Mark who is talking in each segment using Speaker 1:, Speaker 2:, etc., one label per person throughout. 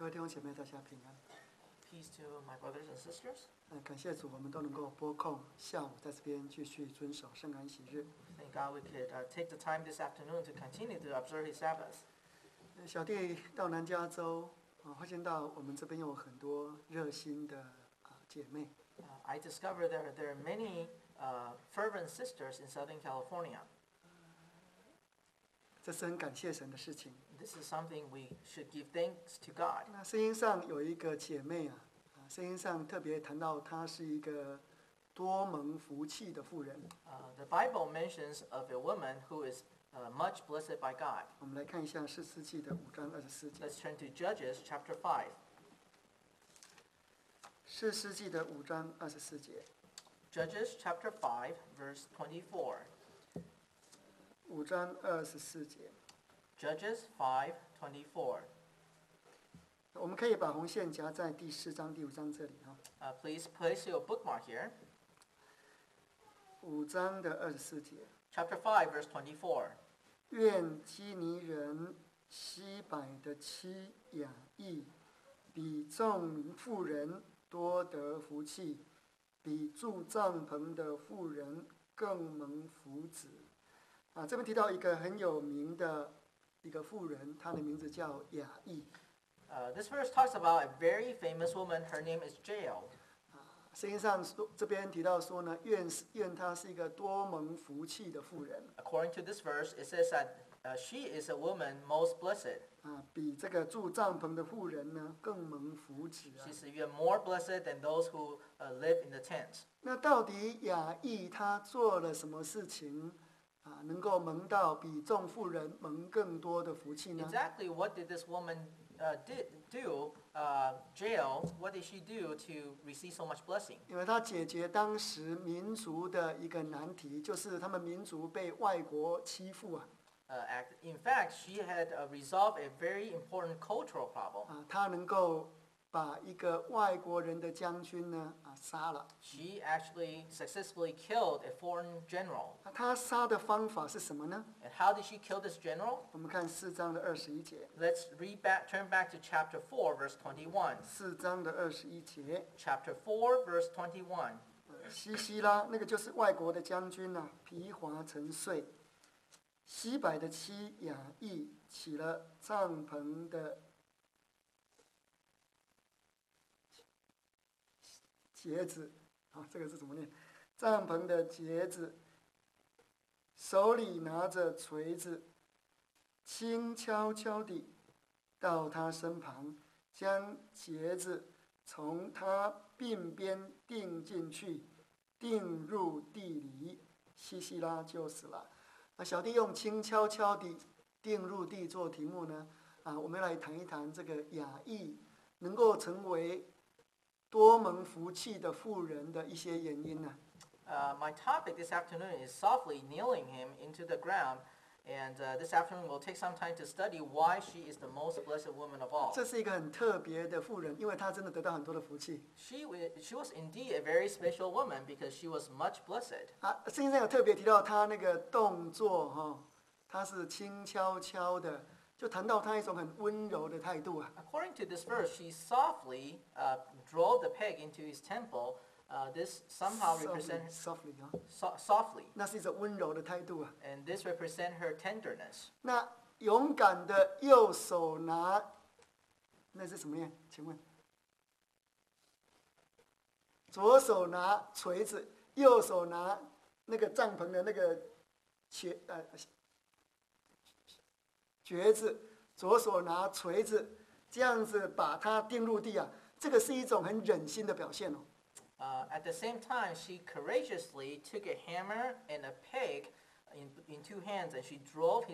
Speaker 1: 各位弟兄姐妹，大家平安。
Speaker 2: Peace to my brothers and sisters.
Speaker 1: 感谢主，我们都能够拨空下午在这边继续遵守圣安息日。
Speaker 2: Thank God we could take the time this afternoon to continue to observe His Sabbath.
Speaker 1: 小弟到南加州发现到我们这边有很多热心的姐妹。
Speaker 2: I discovered there are many fervent sisters in Southern California.
Speaker 1: 这是很感谢神的事情。
Speaker 2: This is something we should give thanks to God.
Speaker 1: 那圣经上有一个姐妹圣经上特别谈到她是一个多蒙福气的妇人。
Speaker 2: The Bible mentions of a woman who is much blessed by God.
Speaker 1: 我们来看一下士师记的5章24节。
Speaker 2: Let's turn to Judges chapter 5.
Speaker 1: 士师记的5章24节。
Speaker 2: Judges chapter 5, verse 24.
Speaker 1: 5章24节。
Speaker 2: Judges 5:24.
Speaker 1: 我们可以把红线夹在第4章、第5章这里
Speaker 2: Please place your bookmark here.
Speaker 1: 5章的24节。
Speaker 2: Chapter 5, verse 24.
Speaker 1: 愿基尼人西百的妻雅意比众妇人多得福气，比住帐篷的妇人更蒙福祉。这边提到一个很有名的一个妇人，她的名字叫雅意。
Speaker 2: This verse talks about a very famous woman. Her name is Jael.
Speaker 1: 圣经上这边提到说呢，愿她是一个多蒙福气的妇人。
Speaker 2: According to this verse, it says that she is a woman most blessed.
Speaker 1: 比这个住帐篷的妇人呢更蒙福祉。
Speaker 2: She's even more blessed than those who live in the tent.
Speaker 1: 那到底雅意她做了什么事情能够蒙到比众妇人蒙更多的福气呢？
Speaker 2: Exactly what did this woman do? Jael, what did she do to receive so much blessing?
Speaker 1: 因为她解决当时民族的一个难题，就是他们民族被外国欺负
Speaker 2: In fact, she had resolved a very important cultural problem.
Speaker 1: 她能够把一个外国人的将军呢杀了。
Speaker 2: She actually successfully killed a foreign general.
Speaker 1: 她杀的方法是什么呢？
Speaker 2: And how did she kill this general?
Speaker 1: 我们看4章的21节。
Speaker 2: Let's turn back to chapter 4, verse 21.
Speaker 1: 4章的21节。
Speaker 2: Chapter 4, verse 21.
Speaker 1: 西西拉那个就是外国的将军疲乏沉睡。西百的妻雅意起了帐篷的橛子，这个是怎么念？帐篷的橛子，手里拿着锤子，轻悄悄地到他身旁，将橛子从他鬓边钉进去，钉入地里，西西拉就死了。小弟用轻悄悄地钉入地做题目呢，我们来谈一谈这个雅意能够成为多蒙福气的妇人的一些原因呢。
Speaker 2: My topic this afternoon is softly nailing him into the ground, and this afternoon we'll take some time to study why she is the most blessed woman of all.
Speaker 1: 这是一个很特别的妇人，因为她真的得到很多的福气。
Speaker 2: She was indeed a very special woman because she was much blessed.
Speaker 1: 圣经上有特别提到她那个动作她是轻悄悄的，就谈到她一种很温柔的态度
Speaker 2: According to this verse, she softly drove the peg into his temple. This somehow represents softly.
Speaker 1: 那是一种温柔的态度
Speaker 2: And this represents her tenderness.
Speaker 1: 那勇敢的右手拿，那是什么念？请问，左手拿锤子，右手拿那个帐篷的那个橛子，左手拿锤子，这样子把它钉入地这个是一种很忍心的表现
Speaker 2: At the same time, she courageously took a hammer and a peg in two hands, and she drove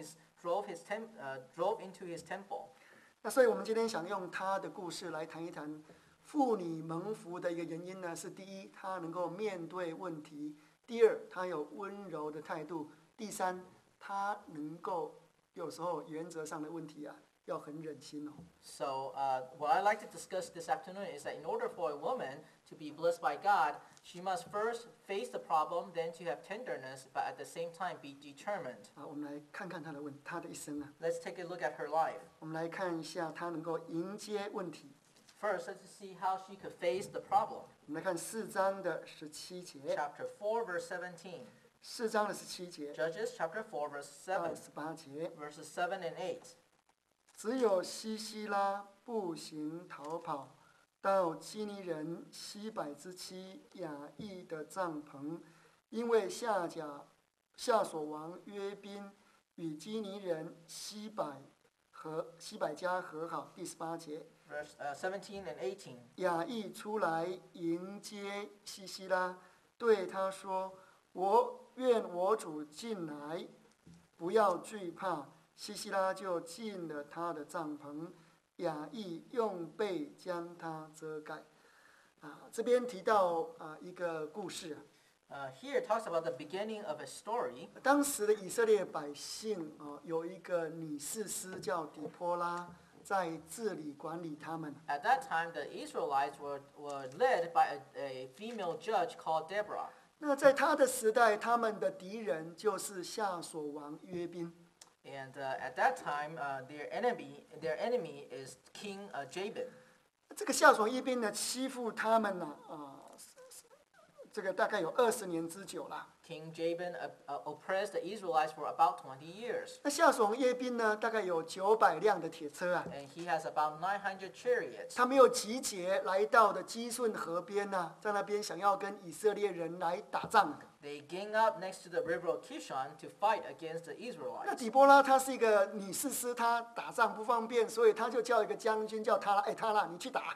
Speaker 2: into his temple.
Speaker 1: 那所以我们今天想用她的故事来谈一谈妇女蒙福的一个原因呢，是第一，她能够面对问题；第二，她有温柔的态度；第三，她能够有时候原则上的问题要很忍心哦。
Speaker 2: So what I like to discuss this afternoon is that in order for a woman to be blessed by God, she must first face the problem, then to have tenderness, but at the same time be determined.
Speaker 1: 我们来看看她的一生啊。
Speaker 2: Let's take a look at her life.
Speaker 1: 我们来看一下她能够迎接问题。
Speaker 2: First, let's see how she could face the problem.
Speaker 1: 我们来看4章的17节。
Speaker 2: Chapter 4, verse 17.
Speaker 1: 4章的17节
Speaker 2: Judges chapter 4, verse
Speaker 1: 到
Speaker 2: 7,
Speaker 1: 18节。
Speaker 2: verses 7 and 8.
Speaker 1: 只有西西拉步行逃跑，到基尼人西百之妻雅意的帐篷，因为夏所王约宾与基尼人西百家和好。第18节。
Speaker 2: Verse 17 and 18.
Speaker 1: 雅意出来迎接西西拉，对他说：“我愿我主进来，不要惧怕。”西西拉就进了他的帐篷，雅意用被将他遮盖。这边提到一个故事
Speaker 2: Here it talks about the beginning of a story.
Speaker 1: 当时的以色列百姓有一个女士师叫底波拉，在治理管理他们。
Speaker 2: At that time, the Israelites were led by a female judge called Deborah.
Speaker 1: 那在他的时代，他们的敌人就是夏所王约宾。
Speaker 2: And at that time, their enemy is King Jabin.
Speaker 1: 这个夏所王约宾呢，欺负他们这个大概有20年之久了。
Speaker 2: King Jabin oppressed the Israelites for about 20 years.
Speaker 1: 那夏所王约宾呢，大概有900辆的铁车
Speaker 2: And he has about 900 chariots.
Speaker 1: 他们又集结来到的基顺河边在那边想要跟以色列人来打仗。
Speaker 2: They gang up next to the river of Kishon to fight against the
Speaker 1: 那
Speaker 2: Israelites.
Speaker 1: 底波拉她是一个女士师，她打仗不方便，所以她就叫一个将军叫他拉，他拉你去打。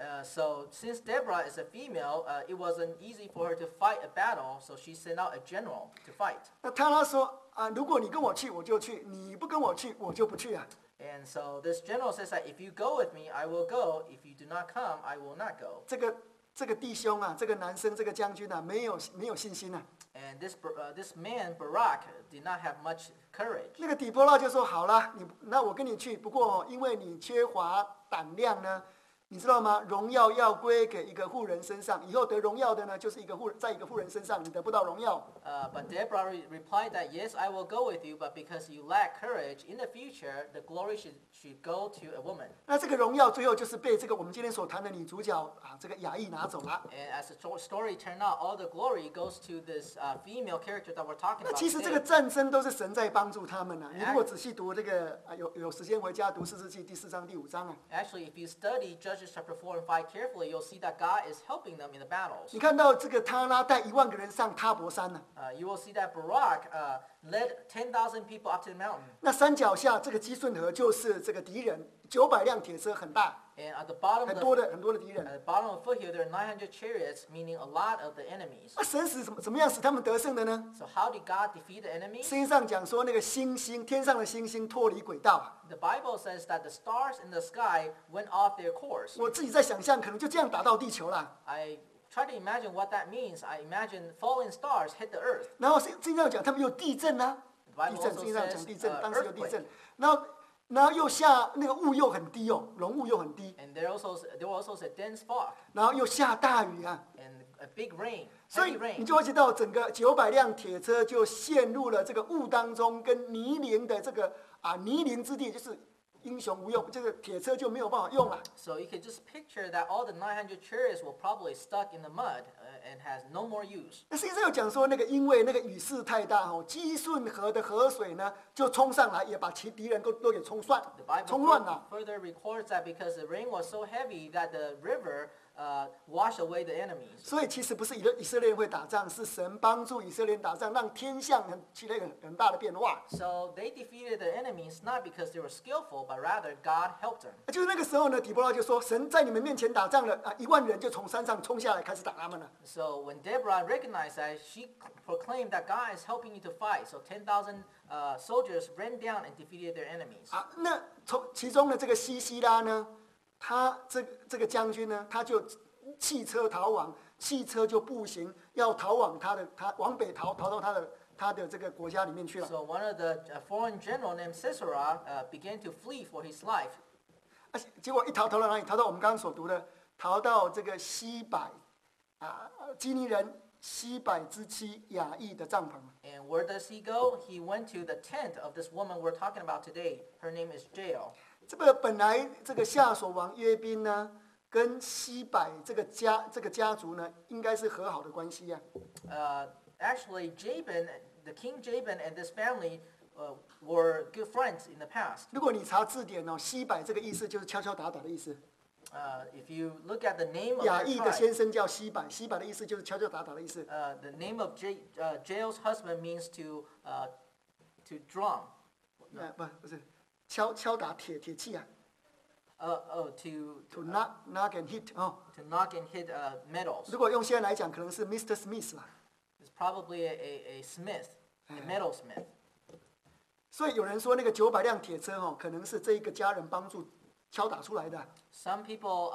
Speaker 2: So since Deborah is a female, it wasn't easy for her to fight a battle, so she sent out a general to fight.
Speaker 1: 那他拉说如果你跟我去，我就去；你不跟我去，我就不去啊。
Speaker 2: And so this general says that if you go with me, I will go. If you do not come, I will not go.
Speaker 1: 这个弟兄这个男生，这个将军没有信心
Speaker 2: And this man Barak did not have much courage.
Speaker 1: 那个底波拉就说：“好了，那我跟你去。不过因为你缺乏胆量呢，你知道吗？荣耀要归给一个妇人身上，以后得荣耀的呢，就是在一个妇人身上，你得不到荣耀。”
Speaker 2: But Deborah replied that, yes, I will go with you, but because you lack courage, in the future, the glory should go to a woman.
Speaker 1: 那这个荣耀最后就是被这个我们今天所谈的女主角这个雅意拿走了。
Speaker 2: And as the story turned out, all the glory goes to this female character that we're talking
Speaker 1: 那
Speaker 2: about
Speaker 1: 其实这个
Speaker 2: today.
Speaker 1: 战争都是神在帮助他们你如果仔细读这个有时间回家读士师记第4章第5章
Speaker 2: Actually, if you study Judges chapter 4 and 5 carefully, you'll see that God is helping them in the battles.
Speaker 1: 你看到这个他拉带1万个人上塔伯山
Speaker 2: You will see that Barak led 10,000 people up to the mountain.
Speaker 1: 那山脚下这个基顺河就是这个敌人，900辆铁车很大，
Speaker 2: And at the bottom
Speaker 1: 很
Speaker 2: of
Speaker 1: 多
Speaker 2: the,
Speaker 1: 的敌人。
Speaker 2: at the bottom of the foothill, there are 900 chariots, meaning a lot of the enemies.
Speaker 1: 那神使怎么样使他们得胜的呢？
Speaker 2: So how did God defeat the enemies?
Speaker 1: 圣经上讲说，那个天上的星星脱离轨道。
Speaker 2: The Bible says that the stars in the sky went off their course.
Speaker 1: 我自己在想象，可能就这样打到地球了。
Speaker 2: I try to imagine what that means. I imagine falling stars hit the earth.
Speaker 1: 然后圣经上讲，他们有地震
Speaker 2: The
Speaker 1: 地
Speaker 2: Bible
Speaker 1: 震，
Speaker 2: also
Speaker 1: 圣经上讲
Speaker 2: says
Speaker 1: 地震，当时有地
Speaker 2: earthquake.
Speaker 1: 震，然后又下那个雾又很低浓雾又很低，
Speaker 2: And there was also a dense fog
Speaker 1: 然后又下大雨
Speaker 2: and a big rain,
Speaker 1: 所以
Speaker 2: heavy
Speaker 1: 你
Speaker 2: rain.
Speaker 1: 就会知道整个900辆铁车就陷入了这个雾当中，跟泥泞的这个泥泞之地，就是英雄无用，这个铁车就没有办法用了。
Speaker 2: So you could just picture that all the 900 chariots were probably stuck in the mud and has no more use.
Speaker 1: 那圣经上有讲说，因为那个雨势太大基顺河的河水呢就冲上来，也把其敌人都给冲
Speaker 2: The Bible
Speaker 1: 乱了。
Speaker 2: further records that because the rain was so heavy that the river washed away the enemies.
Speaker 1: 所以其实不是以色列人会打仗，是神帮助以色列人打仗，让天象起了一个很大的变化。
Speaker 2: So they defeated the enemies not because they were skillful, but rather God helped them.
Speaker 1: 就是那个时候呢，底波拉就说：“神在你们面前打仗了1万人就从山上冲下来，开始打他们了。”
Speaker 2: So when Deborah recognized that, she proclaimed that God is helping you to fight. So 10,000 soldiers ran down and defeated their enemies.
Speaker 1: 那其中的这个西西拉呢，他这个将军呢，他就汽车逃亡，汽车就步行要逃往他往北逃到他的他的这个国家里面去了。
Speaker 2: So one of the foreign general named Sisera began to flee for his life.
Speaker 1: 结果一逃到哪里？逃到我们刚刚所读的，逃到这个西百基尼人西百之妻雅意的帐篷。
Speaker 2: And where does he go? He went to the tent of this woman we're talking about today. Her name is Jael.
Speaker 1: 这个本来这个夏所王约宾呢，跟西百这个家族呢，应该是和好的关系啊。
Speaker 2: Actually, the king Jabin and this family were good friends in the past.
Speaker 1: 如果你查字典哦，西百这个意思就是敲敲打打的意思。
Speaker 2: If you look at the name of
Speaker 1: 雅
Speaker 2: their
Speaker 1: 意的
Speaker 2: tribe,
Speaker 1: 先生叫西百，西百的意思就是敲敲打打的意思。
Speaker 2: the name of Jael's husband means to drum.
Speaker 1: 不是敲打铁器啊
Speaker 2: To
Speaker 1: ，to knock and hit 哦。
Speaker 2: knock and hit metals.
Speaker 1: 如果用现在来讲，可能是 Mr. Smith 啦。
Speaker 2: It's probably a smith, a metal smith.
Speaker 1: 所以有人说那个900辆铁车哦，可能是这一个家人帮助敲打出来的。
Speaker 2: Some people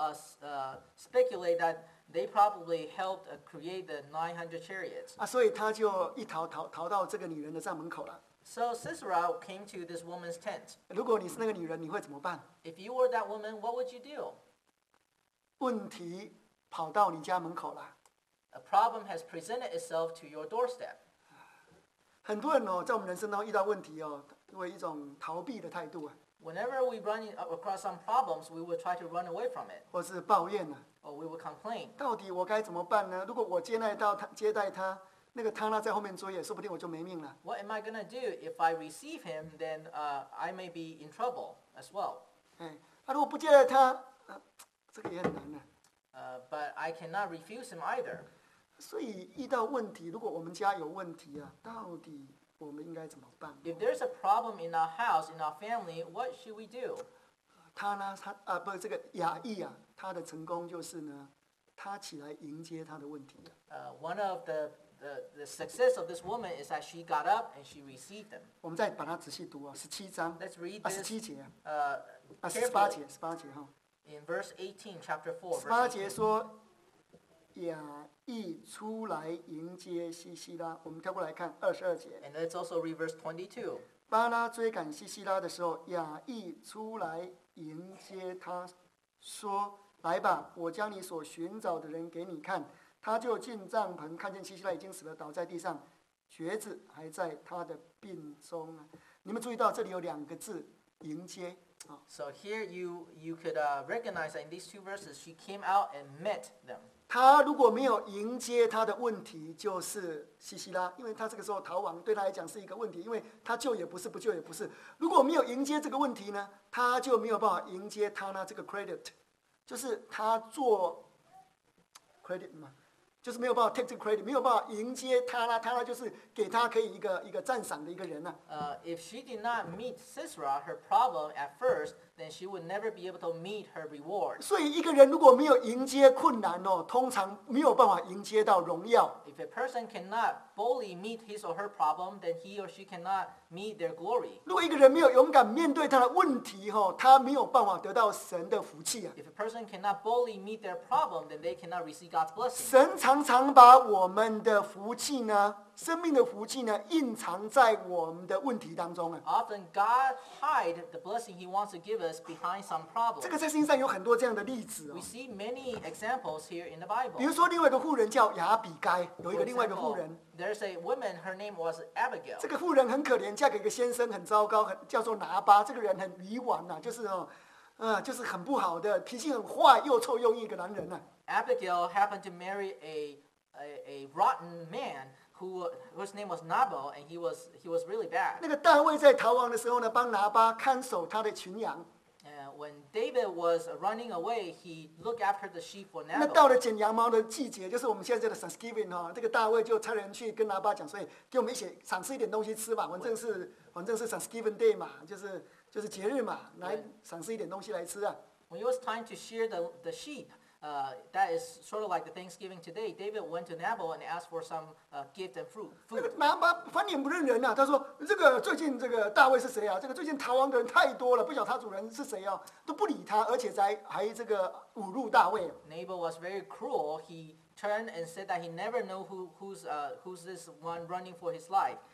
Speaker 2: speculate that they probably helped create the 900 chariots.
Speaker 1: 所以他就一逃到这个女人的帐门口了。
Speaker 2: So Sisera came to this woman's tent.
Speaker 1: 如果你是那个女人，你会怎么办？
Speaker 2: If you were that woman, what would you do?
Speaker 1: 问题跑到你家门口了。
Speaker 2: A problem has presented itself to your doorstep.
Speaker 1: 很多人哦，在我们人生当中遇到问题哦，为一种逃避的态度啊，
Speaker 2: Whenever we run across some problems, we would try to run away from it,
Speaker 1: 或是抱怨呢、
Speaker 2: or we would complain.
Speaker 1: 到底我该怎么办呢？如果我接待他，那个他呢在后面追，说不定我就没命了。
Speaker 2: What am I going to do? If I receive him, then I may be in trouble as well.
Speaker 1: 如果不接待他，这个也很难呢、
Speaker 2: But I cannot refuse him either.
Speaker 1: 所以遇到问题，如果我们家有问题啊，到底我们应该怎么办？
Speaker 2: If there's a problem in our house, in our family, what should we do?
Speaker 1: 他呢，这个雅意啊，他的成功就是呢，他起来迎接他的问题。
Speaker 2: One of the success of this woman is that she got up and she received them.
Speaker 1: 我们再把它仔细读啊，17章
Speaker 2: Let's read
Speaker 1: 17
Speaker 2: this
Speaker 1: 节18
Speaker 2: carefully.
Speaker 1: 节18节哈。
Speaker 2: In verse 18, chapter 4,
Speaker 1: 18
Speaker 2: verse
Speaker 1: 节
Speaker 2: 18.
Speaker 1: 说，雅意出来迎接西西拉。我们跳过来看22节。
Speaker 2: And let's also read verse 22.
Speaker 1: 巴拉追赶西西拉的时候，雅意出来迎接他，说：“来吧，我将你所寻找的人给你看。”他就进帐篷，看见西西拉已经死了，倒在地上，瘸子还在他的病中啊。你们注意到这里有2个字“迎接”啊。
Speaker 2: So here you could recognize that in these two verses, she came out and met them.
Speaker 1: 他如果没有迎接他的问题，就是西西拉，因为他这个时候逃亡对他来讲是一个问题，因为他救也不是，不救也不是。如果没有迎接这个问题呢，他就没有办法迎接他呢这个 credit， 就是他做 credit 嘛，就是没有办法 take 这个 credit， 没有办法迎接他呢，他呢就是给他可以一个赞赏的一个人呢、
Speaker 2: If she did not meet Sisera, her problem at first, then she would never be able to meet her reward.
Speaker 1: 所以一个人如果没有迎接困难哦，通常没有办法迎接到荣耀。
Speaker 2: If a person cannot boldly meet his or her problem, then he or she cannot meet their glory.
Speaker 1: 如果一个人没有勇敢面对他的问题哦，他没有办法得到神的福气啊。
Speaker 2: If a person cannot boldly meet their problem, then they cannot receive God's blessing.
Speaker 1: 神常常把我们的福气呢，生命的福气呢，隐藏在我们的问题当中啊。
Speaker 2: Often God hide the blessing he wants to give us behind some
Speaker 1: 这
Speaker 2: problem.
Speaker 1: 个在圣经上有很多这样的例子
Speaker 2: We
Speaker 1: 哦。
Speaker 2: see many examples here in the
Speaker 1: 比如
Speaker 2: Bible.
Speaker 1: 说，另外一个妇人叫雅比该，有一
Speaker 2: For
Speaker 1: 个另外一个妇
Speaker 2: example,
Speaker 1: 人，
Speaker 2: there's a woman, her name was Abigail.
Speaker 1: 这个妇人很可怜，嫁给一个先生很糟糕，叫做拿巴。这个人很愚顽呐、就是就是很不好的，脾气很坏，又臭又硬一个男人呐、
Speaker 2: Abigail happened to marry a rotten man whose name was Nabal, and he was really bad.
Speaker 1: 那个大卫在逃亡的时候呢，帮拿巴看守他的群羊。
Speaker 2: When David was running away, he looked after the sheep for
Speaker 1: 那到
Speaker 2: Nabal.
Speaker 1: 了剪羊毛的季节，就是我们现在的 Thanksgiving 哈，这个大卫就差人去跟拿巴讲，所以给我们一起赏赐一点东西吃吧，反正是 Thanksgiving Day 嘛，就是节日嘛，来赏赐一点东西来吃啊。
Speaker 2: When it was time to shear the sheep, that is sort of like the Thanksgiving today. David went to Nabal and asked for some gift and
Speaker 1: 那个
Speaker 2: food.
Speaker 1: 拿巴翻脸不认人啊，他说这个最近这个大卫是谁啊？这个最近逃亡的人太多了，不晓得他主人是谁啊，都不理他，而且还这个侮辱大卫。
Speaker 2: Nabal was very cruel. He turned and said that he never knew who's this one running for his life.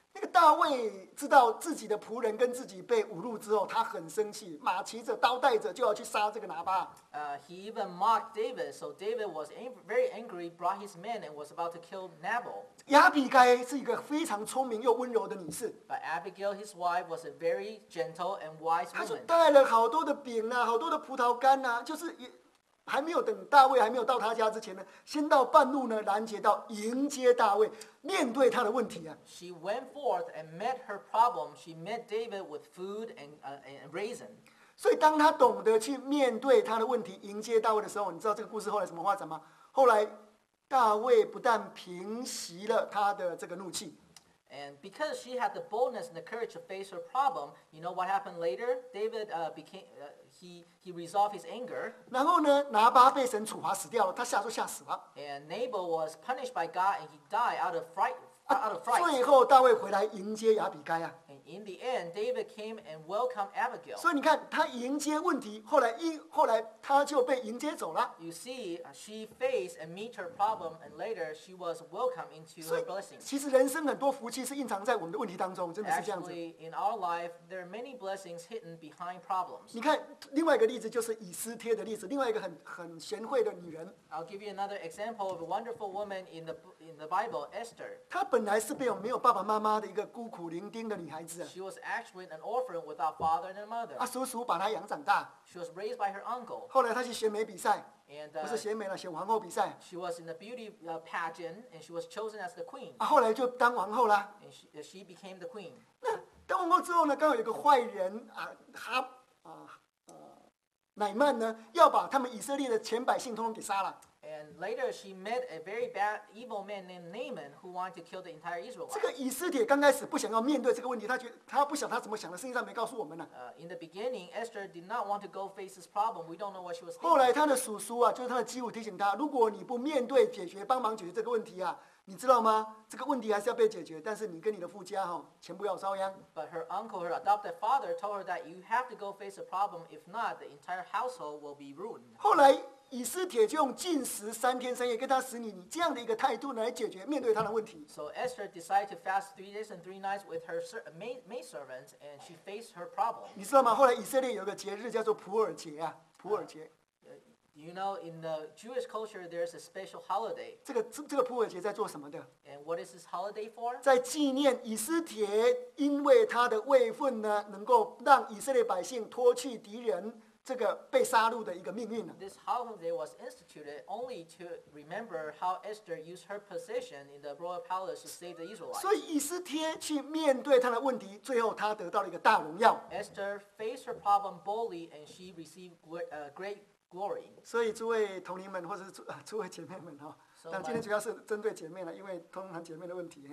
Speaker 1: 那个大卫知道自己的仆人跟自己被侮辱之后，他很生气，马骑着刀带着就要去杀这个拿巴。
Speaker 2: He even mocked David, so David was very angry, brought his men, and was about to kill Nabal.
Speaker 1: 亚比该是一个非常聪明又温柔的女士，
Speaker 2: But Abigail, his wife, was a very gentle and wise
Speaker 1: 她就
Speaker 2: woman.
Speaker 1: 带了好多的饼啊，好多的葡萄干啊，就是也还没有等大卫还没有到他家之前呢，先到半路呢拦截到迎接大卫，面对他的问题啊。
Speaker 2: She went forth and met her problem. She met David with food and raisin.
Speaker 1: 所以当他懂得去面对他的问题，迎接大卫的时候，你知道这个故事后来怎么发展吗？后来大卫不但平息了他的这个怒气，
Speaker 2: And because she had the boldness and the courage to face her problem, you know what happened later? David he resolved his anger,
Speaker 1: 然后呢，拿巴被神处罚死掉了，他吓死了。
Speaker 2: and Nabal was punished by God, and he died out of fright.
Speaker 1: 最后大卫回来迎接亚比该啊。
Speaker 2: And in the end, David came and welcomed Abigail.
Speaker 1: 所以你看，他迎接问题，后来他就被迎接走了。
Speaker 2: You see, she faced and meet her problem, and later she was welcomed into
Speaker 1: 所
Speaker 2: her
Speaker 1: 以
Speaker 2: blessings.
Speaker 1: 其实人生很多福气是隐藏在我们的问题当中，真的是这样子。
Speaker 2: Actually, in our life, there are many blessings hidden behind problems.
Speaker 1: 你看另外一个例子就是以斯帖的例子，另外一个很贤惠的女人，
Speaker 2: I'll give you another example of a wonderful woman in the Bible, Esther.
Speaker 1: 她本来是没有爸爸妈妈的一个孤苦伶仃的女孩子啊，
Speaker 2: She was actually an orphan without father and mother.
Speaker 1: 叔叔把她养长大。
Speaker 2: She was raised by her uncle,
Speaker 1: 后来她去选美比赛，
Speaker 2: and
Speaker 1: 不是选美了，选皇后比赛
Speaker 2: she was in the beauty pageant, and she was chosen as the queen.
Speaker 1: 啊，后来就当皇后啦。
Speaker 2: And she became the queen.
Speaker 1: 当皇后之后呢，刚好有个坏人乃曼呢，要把他们以色列的全百姓通通给杀了。
Speaker 2: And later she met a very bad, evil man named Naaman who wanted to kill the entire
Speaker 1: 这
Speaker 2: Israelites.
Speaker 1: 个以斯帖刚开始不想要面对这个问题，他不晓得他怎么想的，圣经上没告诉我们呢。
Speaker 2: In the beginning, Esther did not want to go face this problem. We don't know what she was
Speaker 1: 后来
Speaker 2: thinking.
Speaker 1: 他的叔叔啊，就是他的继父提醒他，如果你不面对解决，帮忙解决这个问题啊，你知道吗？这个问题还是要被解决，但是你跟你的夫家全部要遭殃。
Speaker 2: But her uncle, her adopted father, told her that you have to go face the problem. If not, the entire household will be ruined.
Speaker 1: 后来以斯帖就用禁食3天3夜跟他使你这样的一个态度来解决面对他的问题。
Speaker 2: So Esther decided to fast 3 days and 3 nights with her maidservants, and she faced her problem.
Speaker 1: 你知道吗？后来以色列有个节日叫做普尔节啊，普尔节。
Speaker 2: You know, in the Jewish culture, there's a special holiday.
Speaker 1: 这个普尔节在做什么的？
Speaker 2: And what is this holiday for?
Speaker 1: 在纪念以斯帖，因为他的位分呢，能够让以色列百姓脱去敌人这个被杀戮的一个命运呢。
Speaker 2: This holiday was instituted only to remember how Esther used her position in the royal palace to save the Israelites.
Speaker 1: 所以以斯帖去面对他的问题，最后他得到了一个大荣耀。
Speaker 2: Esther faced her problem boldly, and she received great glory.
Speaker 1: 所以诸位同龄们，或者是诸位姐妹们哈，
Speaker 2: So
Speaker 1: 但今天主要是针对姐妹了，因为通常姐妹的问题，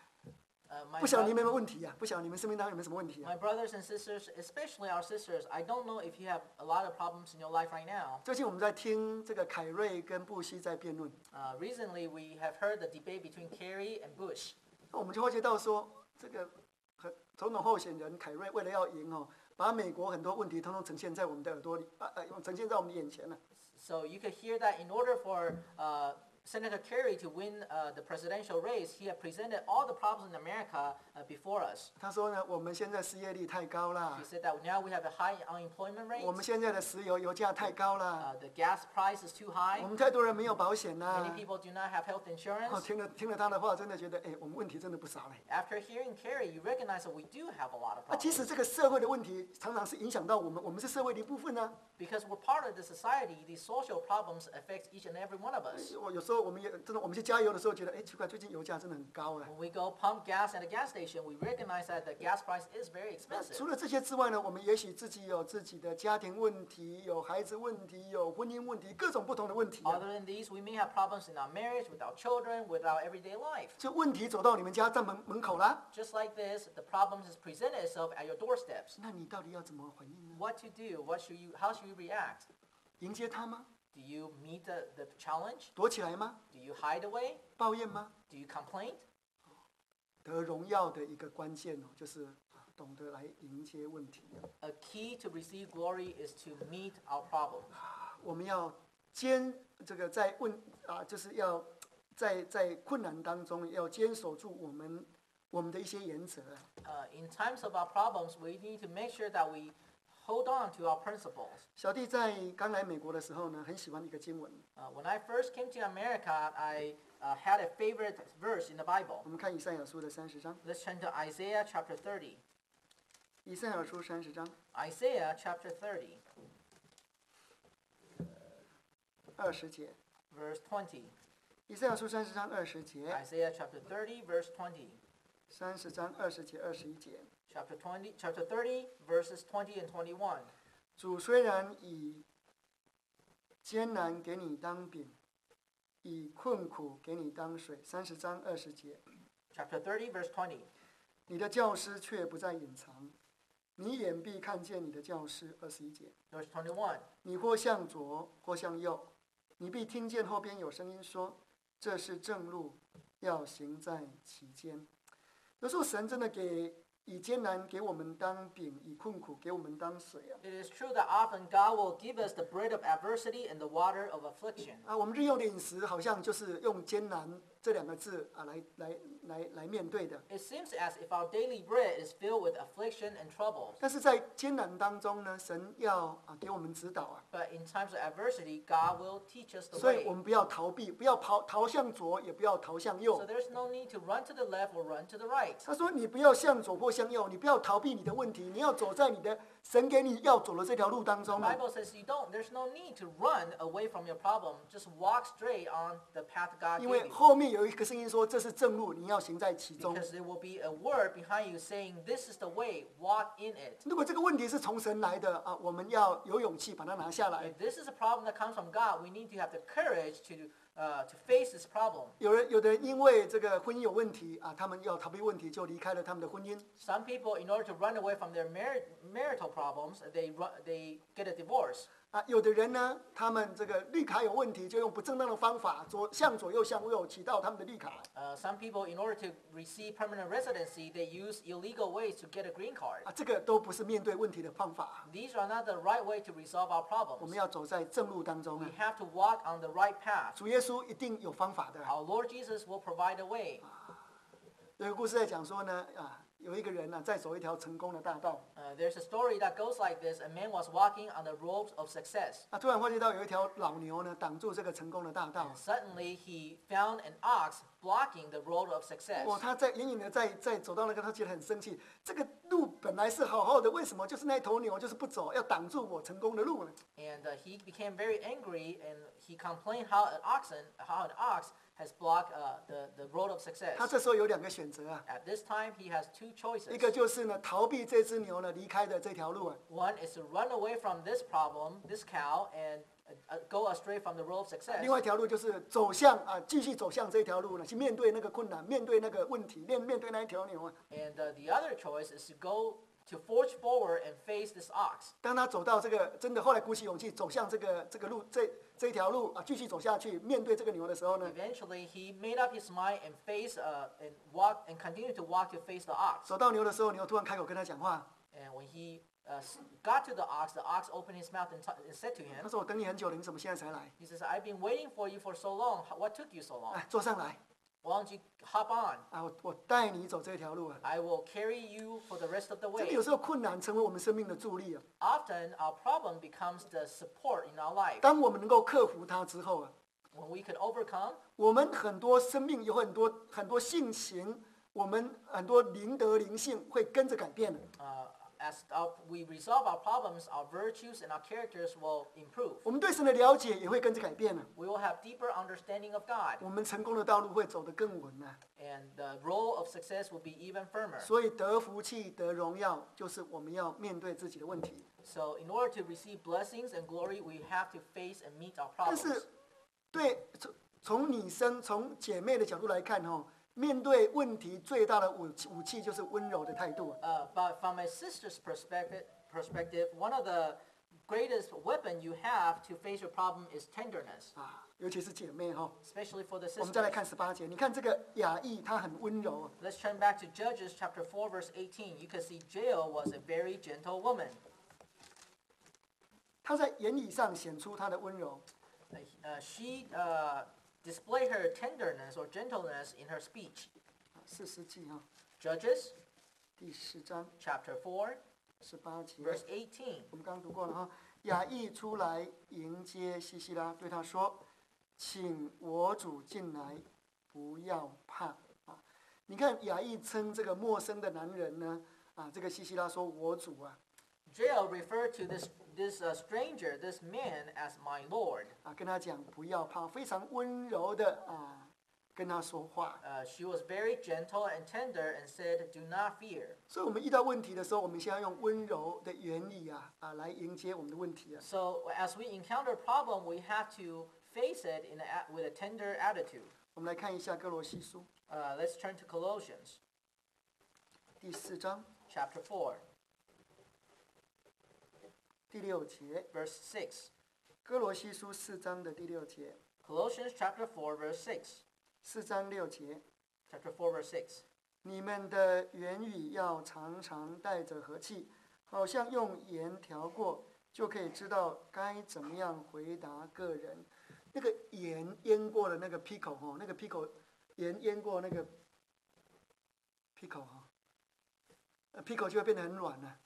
Speaker 2: My
Speaker 1: 不晓得你们有没有问题啊？不晓得你们生命当中有没有什么问题啊？
Speaker 2: brothers and sisters, especially our sisters, I don't know if you have a lot of problems in your life right now.
Speaker 1: 最近我们在听这个凯瑞跟布希在辩论，
Speaker 2: Recently, we have heard the debate between Kerry and Bush.
Speaker 1: 我们就发觉到说，这个总统候选人凯瑞为了要赢把美国很多问题通通呈现在我们的耳朵里，呈现在我们的眼前了。
Speaker 2: So you could hear that in order for Senator Kerry to win the presidential race, he had presented all the problems in America before us.
Speaker 1: 他说呢，我们现在失业率太高啦
Speaker 2: He，said that now we have a high unemployment rate.
Speaker 1: 我们现在的石油价太高啦，
Speaker 2: The gas price is too
Speaker 1: 我
Speaker 2: high.
Speaker 1: 们太多人没有保险
Speaker 2: Many
Speaker 1: 啦。
Speaker 2: people do not have health insurance.
Speaker 1: 听了他的话，真的觉得，我们问题真的不少嘞。
Speaker 2: After hearing Kerry, you recognize that we do have a lot of
Speaker 1: 其
Speaker 2: problems.
Speaker 1: 实这个社会的问题常常是影响到我们，我们是社会的一部分呢。
Speaker 2: Because we're part of the society, these social problems affect each and every one of us.
Speaker 1: 有时候我们也真的，我们去加油的时候觉得，奇怪，最近油价真的很高啊。
Speaker 2: When we go pump gas at a gas station, we recognize that the gas price is very
Speaker 1: 那
Speaker 2: expensive.
Speaker 1: 除了这些之外呢，我们也许自己有自己的家庭问题，有孩子问题，有婚姻问题，各种不同的问题啊。
Speaker 2: Other than these, we may have problems in our marriage, with our children, with our everyday life.
Speaker 1: 就问题走到你们家站门口啦，
Speaker 2: Just like this, the problem has presented itself at your doorsteps.
Speaker 1: 那你到底要怎么回应呢？
Speaker 2: What to do? How should you react?
Speaker 1: 迎接他吗？
Speaker 2: Do you meet the challenge?
Speaker 1: 躲起来吗？
Speaker 2: Do you hide away?
Speaker 1: 抱怨吗？
Speaker 2: Do you complain?
Speaker 1: 得荣耀的一个关键就是懂得来迎接问题。
Speaker 2: A key to receive glory is to meet our problem.
Speaker 1: 我们要这个就是要在困难当中要坚守住我们我们的一些原则。
Speaker 2: In times of our problems, we need to make sure that we hold on to our principles.
Speaker 1: 小弟在刚来美国的时候呢，很喜欢一个经文。
Speaker 2: When I first came to America, I had a favorite verse in the Bible.
Speaker 1: 我们看以赛亚书的30章。
Speaker 2: Let's turn to Isaiah chapter 30.
Speaker 1: 以赛亚书30章
Speaker 2: Isaiah chapter 30,
Speaker 1: 20节。
Speaker 2: verse 20.
Speaker 1: 以赛亚书30章20节。
Speaker 2: Isaiah chapter 30, verse 20.
Speaker 1: 30章20节、21节。
Speaker 2: Chapter 30, verses 20 and 21.
Speaker 1: 主虽然以艰难给你当饼，以困苦给你当水。30章20节。
Speaker 2: Chapter 30, verse 20.
Speaker 1: 你的教师却不再隐藏，你眼必看见你的教师。21节。
Speaker 2: Verse 21.
Speaker 1: 你或向左，或向右，你必听见后边有声音说：“这是正路，要行在其间。”有时候神真的以艰难给我们当饼，以困苦给我们当水啊！
Speaker 2: It is true that often God will give us the bread of adversity and the water of affliction.
Speaker 1: 我们日用的饮食好像就是用艰难这2个字来面对的。
Speaker 2: It seems as if our daily bread is filled with affliction and troubles.
Speaker 1: 但是在艰难当中呢，神要给我们指导啊，
Speaker 2: But in times of adversity, God will teach us the
Speaker 1: 所以
Speaker 2: way.
Speaker 1: 我们不要逃避，不要逃向左，也不要逃向右
Speaker 2: So。there's no need to run to the left or run to the right.
Speaker 1: 他说：“你不要向左或向右，你不要逃避你的问题，你要走在你的神给你要走的这条路当中
Speaker 2: The
Speaker 1: 啊。
Speaker 2: Bible says there's no need to run away from your problem. Just walk straight on the path God
Speaker 1: 因
Speaker 2: gave
Speaker 1: 为
Speaker 2: you.
Speaker 1: 后面有一个声音说这是正路，你要行在其中。
Speaker 2: Because there will be a word behind you saying, this is the way, walk in it.
Speaker 1: 如果这个问题是从神来的我们要有勇气把它拿下来。
Speaker 2: If this is a problem that comes from God, we need to have the courage to face this problem.
Speaker 1: 有的人因为这个婚姻有问题他们要逃避问题，就离开了他们的婚姻。
Speaker 2: Some people, in order to run away from their marital problems, they get a divorce.
Speaker 1: 有的人呢，他们这个绿卡有问题，就用不正当的方法向左右向右起到他们的绿卡。
Speaker 2: Some people, in order to receive permanent residency, they use illegal ways to get a green card.
Speaker 1: 这个都不是面对问题的方法。
Speaker 2: These are not the right way to resolve our
Speaker 1: 我
Speaker 2: problems.
Speaker 1: 们要走在正路当中
Speaker 2: We have to walk on the right path.
Speaker 1: 主耶稣一定有方法的。
Speaker 2: Our Lord Jesus will provide a way.
Speaker 1: 有个故事在讲说呢，有一个人在走一条成功的大道，
Speaker 2: There's a story that goes like this. A man was walking on the road of success.
Speaker 1: 突然发现到有一条老牛呢挡住这个成功的大道。
Speaker 2: Suddenly, he found an ox blocking the road of success.
Speaker 1: 他在远远的在走到那个，他觉得很生气。这个路本来是好好的，为什么就是那头牛就是不走，要挡住我成功的路呢？
Speaker 2: And he became very angry, and he complained how an ox has blocked the road of success.
Speaker 1: 他这时候有2个选择
Speaker 2: At this time, he has two choices.
Speaker 1: 一个就是呢逃避这只牛呢离开的这条路
Speaker 2: One is to run away from this problem, this cow, and go astray from the road of success.
Speaker 1: 另外一条路就是继续走向这条路呢，去面对那个困难，面对那个问题，面对那一条牛
Speaker 2: And the other choice is to forge forward and face this ox.
Speaker 1: 当他走到这个真的后来鼓起勇气走向这个路这一条路继续走下去，面对这个牛的时候呢，
Speaker 2: Eventually, he made up his mind and continued to walk to face the ox.
Speaker 1: 走到牛的时候，牛突然开口跟他讲话，
Speaker 2: And when he got to the ox opened his mouth and said to
Speaker 1: 他
Speaker 2: him,
Speaker 1: 说：“我等你很久了，你怎么现在才来？
Speaker 2: he says, I've been waiting for you for so long. What took you so long?
Speaker 1: 坐上来
Speaker 2: Why don't you hop on?
Speaker 1: 我带你走这条路
Speaker 2: I will carry you for the rest of the
Speaker 1: 真的
Speaker 2: way.
Speaker 1: 有时候困难成为我们生命的助力
Speaker 2: Often, our problem becomes the support in our life.
Speaker 1: 当我们能够克服它之后
Speaker 2: When we can overcome,
Speaker 1: 我们很多生命有很多性情，我们很多灵德灵性会跟着改变的。
Speaker 2: as we resolve our problems, our virtues and our characters will improve.
Speaker 1: 我们对神的了解也会跟着改变的。
Speaker 2: We will have deeper understanding of God,
Speaker 1: 我们成功的道路会走得更稳
Speaker 2: and the road of success will be even firmer.
Speaker 1: 所以得福气、得荣耀，就是我们要面对自己的问题。
Speaker 2: So, in order to receive blessings and glory, we have to face and meet our
Speaker 1: 但
Speaker 2: problems.
Speaker 1: 是，从女生、从姐妹的角度来看面对问题最大的武器就是温柔的态度
Speaker 2: But from a sister's perspective, one of the greatest weapon you have to face your problem is tenderness,
Speaker 1: 尤其是姐妹
Speaker 2: especially for the
Speaker 1: 我们再来
Speaker 2: sisters.
Speaker 1: 看18节，你看这个雅意，她很温柔
Speaker 2: Let's turn back to Judges chapter 4, verse 18. You can see Jael was a very gentle woman.
Speaker 1: 她在言语上显出她的温柔。
Speaker 2: She displayed her tenderness or gentleness in her speech.
Speaker 1: 士师记
Speaker 2: Judges
Speaker 1: 第4章
Speaker 2: chapter 4,
Speaker 1: 18节，
Speaker 2: verse 18.
Speaker 1: 我们刚刚读过了哈。雅意出来迎接西西拉，对他说：“请我主进来，不要怕。”啊，你看雅意称这个陌生的男人呢，这个西西拉说：“我主啊。”
Speaker 2: Jael referred to this stranger, this man, as my Lord.
Speaker 1: 跟他讲不要怕，非常温柔的跟他说话。
Speaker 2: She was very gentle and tender and said, "Do not fear."
Speaker 1: 所以我们遇到问题的时候，我们先要用温柔的言语来迎接我们的问题啊。
Speaker 2: So as we encounter a problem, we have to face it with a tender attitude.
Speaker 1: 我们来看一下哥罗西书
Speaker 2: Let's turn to Colossians
Speaker 1: 第4章
Speaker 2: chapter 4,
Speaker 1: 第6节，
Speaker 2: verse 6.
Speaker 1: 哥罗西书4章的第6节
Speaker 2: Colossians chapter 4, verse 6.
Speaker 1: ，4章6节，
Speaker 2: Chapter 4, verse 6.
Speaker 1: 你们的言语要常常带着和气，好像用盐调过，就可以知道该怎么样回答个人。那个盐腌过的那个 pickle 那个 pickle 盐腌过那个 pickle pickle 就会变得很软了。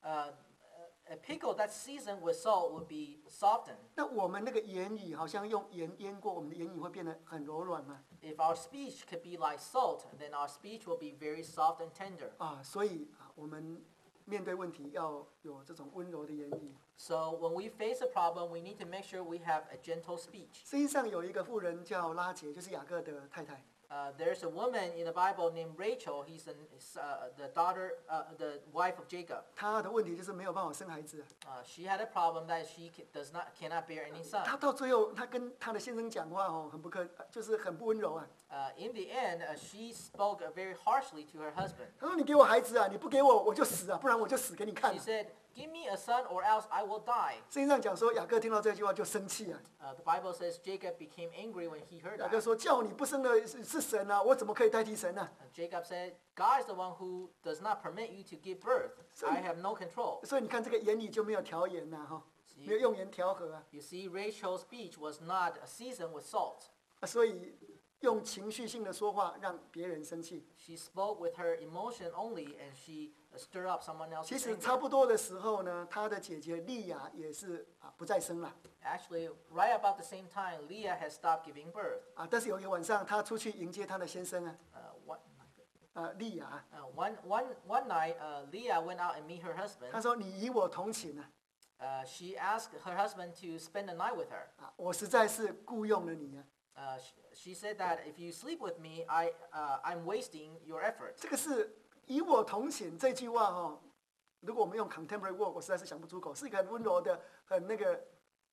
Speaker 2: A pickle that's seasoned with salt would be softened.
Speaker 1: 那我们那个言语好像用盐腌过，我们的言语会变得很柔软吗？
Speaker 2: If our speech could be like salt, then our speech will be very soft and tender.
Speaker 1: 所以我们面对问题要有这种温柔的言语。
Speaker 2: So when we face a problem, we need to make sure we have a gentle speech.
Speaker 1: 圣经上有一个妇人叫拉结，就是雅各的太太。
Speaker 2: There's a woman in the Bible named Rachel. He's the daughter, the wife of Jacob.
Speaker 1: 她的问题就是没有办法生孩子。
Speaker 2: She had a problem that she cannot bear any son.
Speaker 1: 她到最后，她跟她的先生讲话就是很不温柔啊。
Speaker 2: In the end, she spoke very harshly to her husband.
Speaker 1: 她说：“你给我孩子啊，你不给我我就死啊，不然我就死给你看。”
Speaker 2: She said, "Give me a son, or else I will die."
Speaker 1: 圣经上讲说，雅各听到这句话就生气啊。
Speaker 2: The Bible says Jacob became angry when he heard
Speaker 1: 雅各
Speaker 2: that.
Speaker 1: 说：“叫你不生的是神啊，我怎么可以代替神呢？”
Speaker 2: Jacob said, "God is the one who does not permit you to give birth. I have no control."
Speaker 1: 所以你看这个言语就没有调盐呐，没有用盐调和啊。
Speaker 2: You see, Rachel's speech was not seasoned with salt.
Speaker 1: 所以用情绪性的说话让别人生气。
Speaker 2: She spoke with her emotion only, and she stirred up someone
Speaker 1: 其
Speaker 2: else's
Speaker 1: 实差
Speaker 2: anger.
Speaker 1: 不多的时候呢，他的姐姐利亚也是不再生了
Speaker 2: Actually, right about the same time, Leah had stopped giving birth.
Speaker 1: 但是有一个晚上，她出去迎接她的先生利亚
Speaker 2: One night, Leah went out and meet her husband.
Speaker 1: 她说：“你与我同寝啊，
Speaker 2: She asked her husband to spend the night with her.
Speaker 1: 我实在是雇佣了你啊。”
Speaker 2: She said that if you sleep with me, I'm wasting your effort.
Speaker 1: 这个是与我同寝这句话如果我们用 contemporary word， 我实在是想不出口，是一个很温柔的、很那个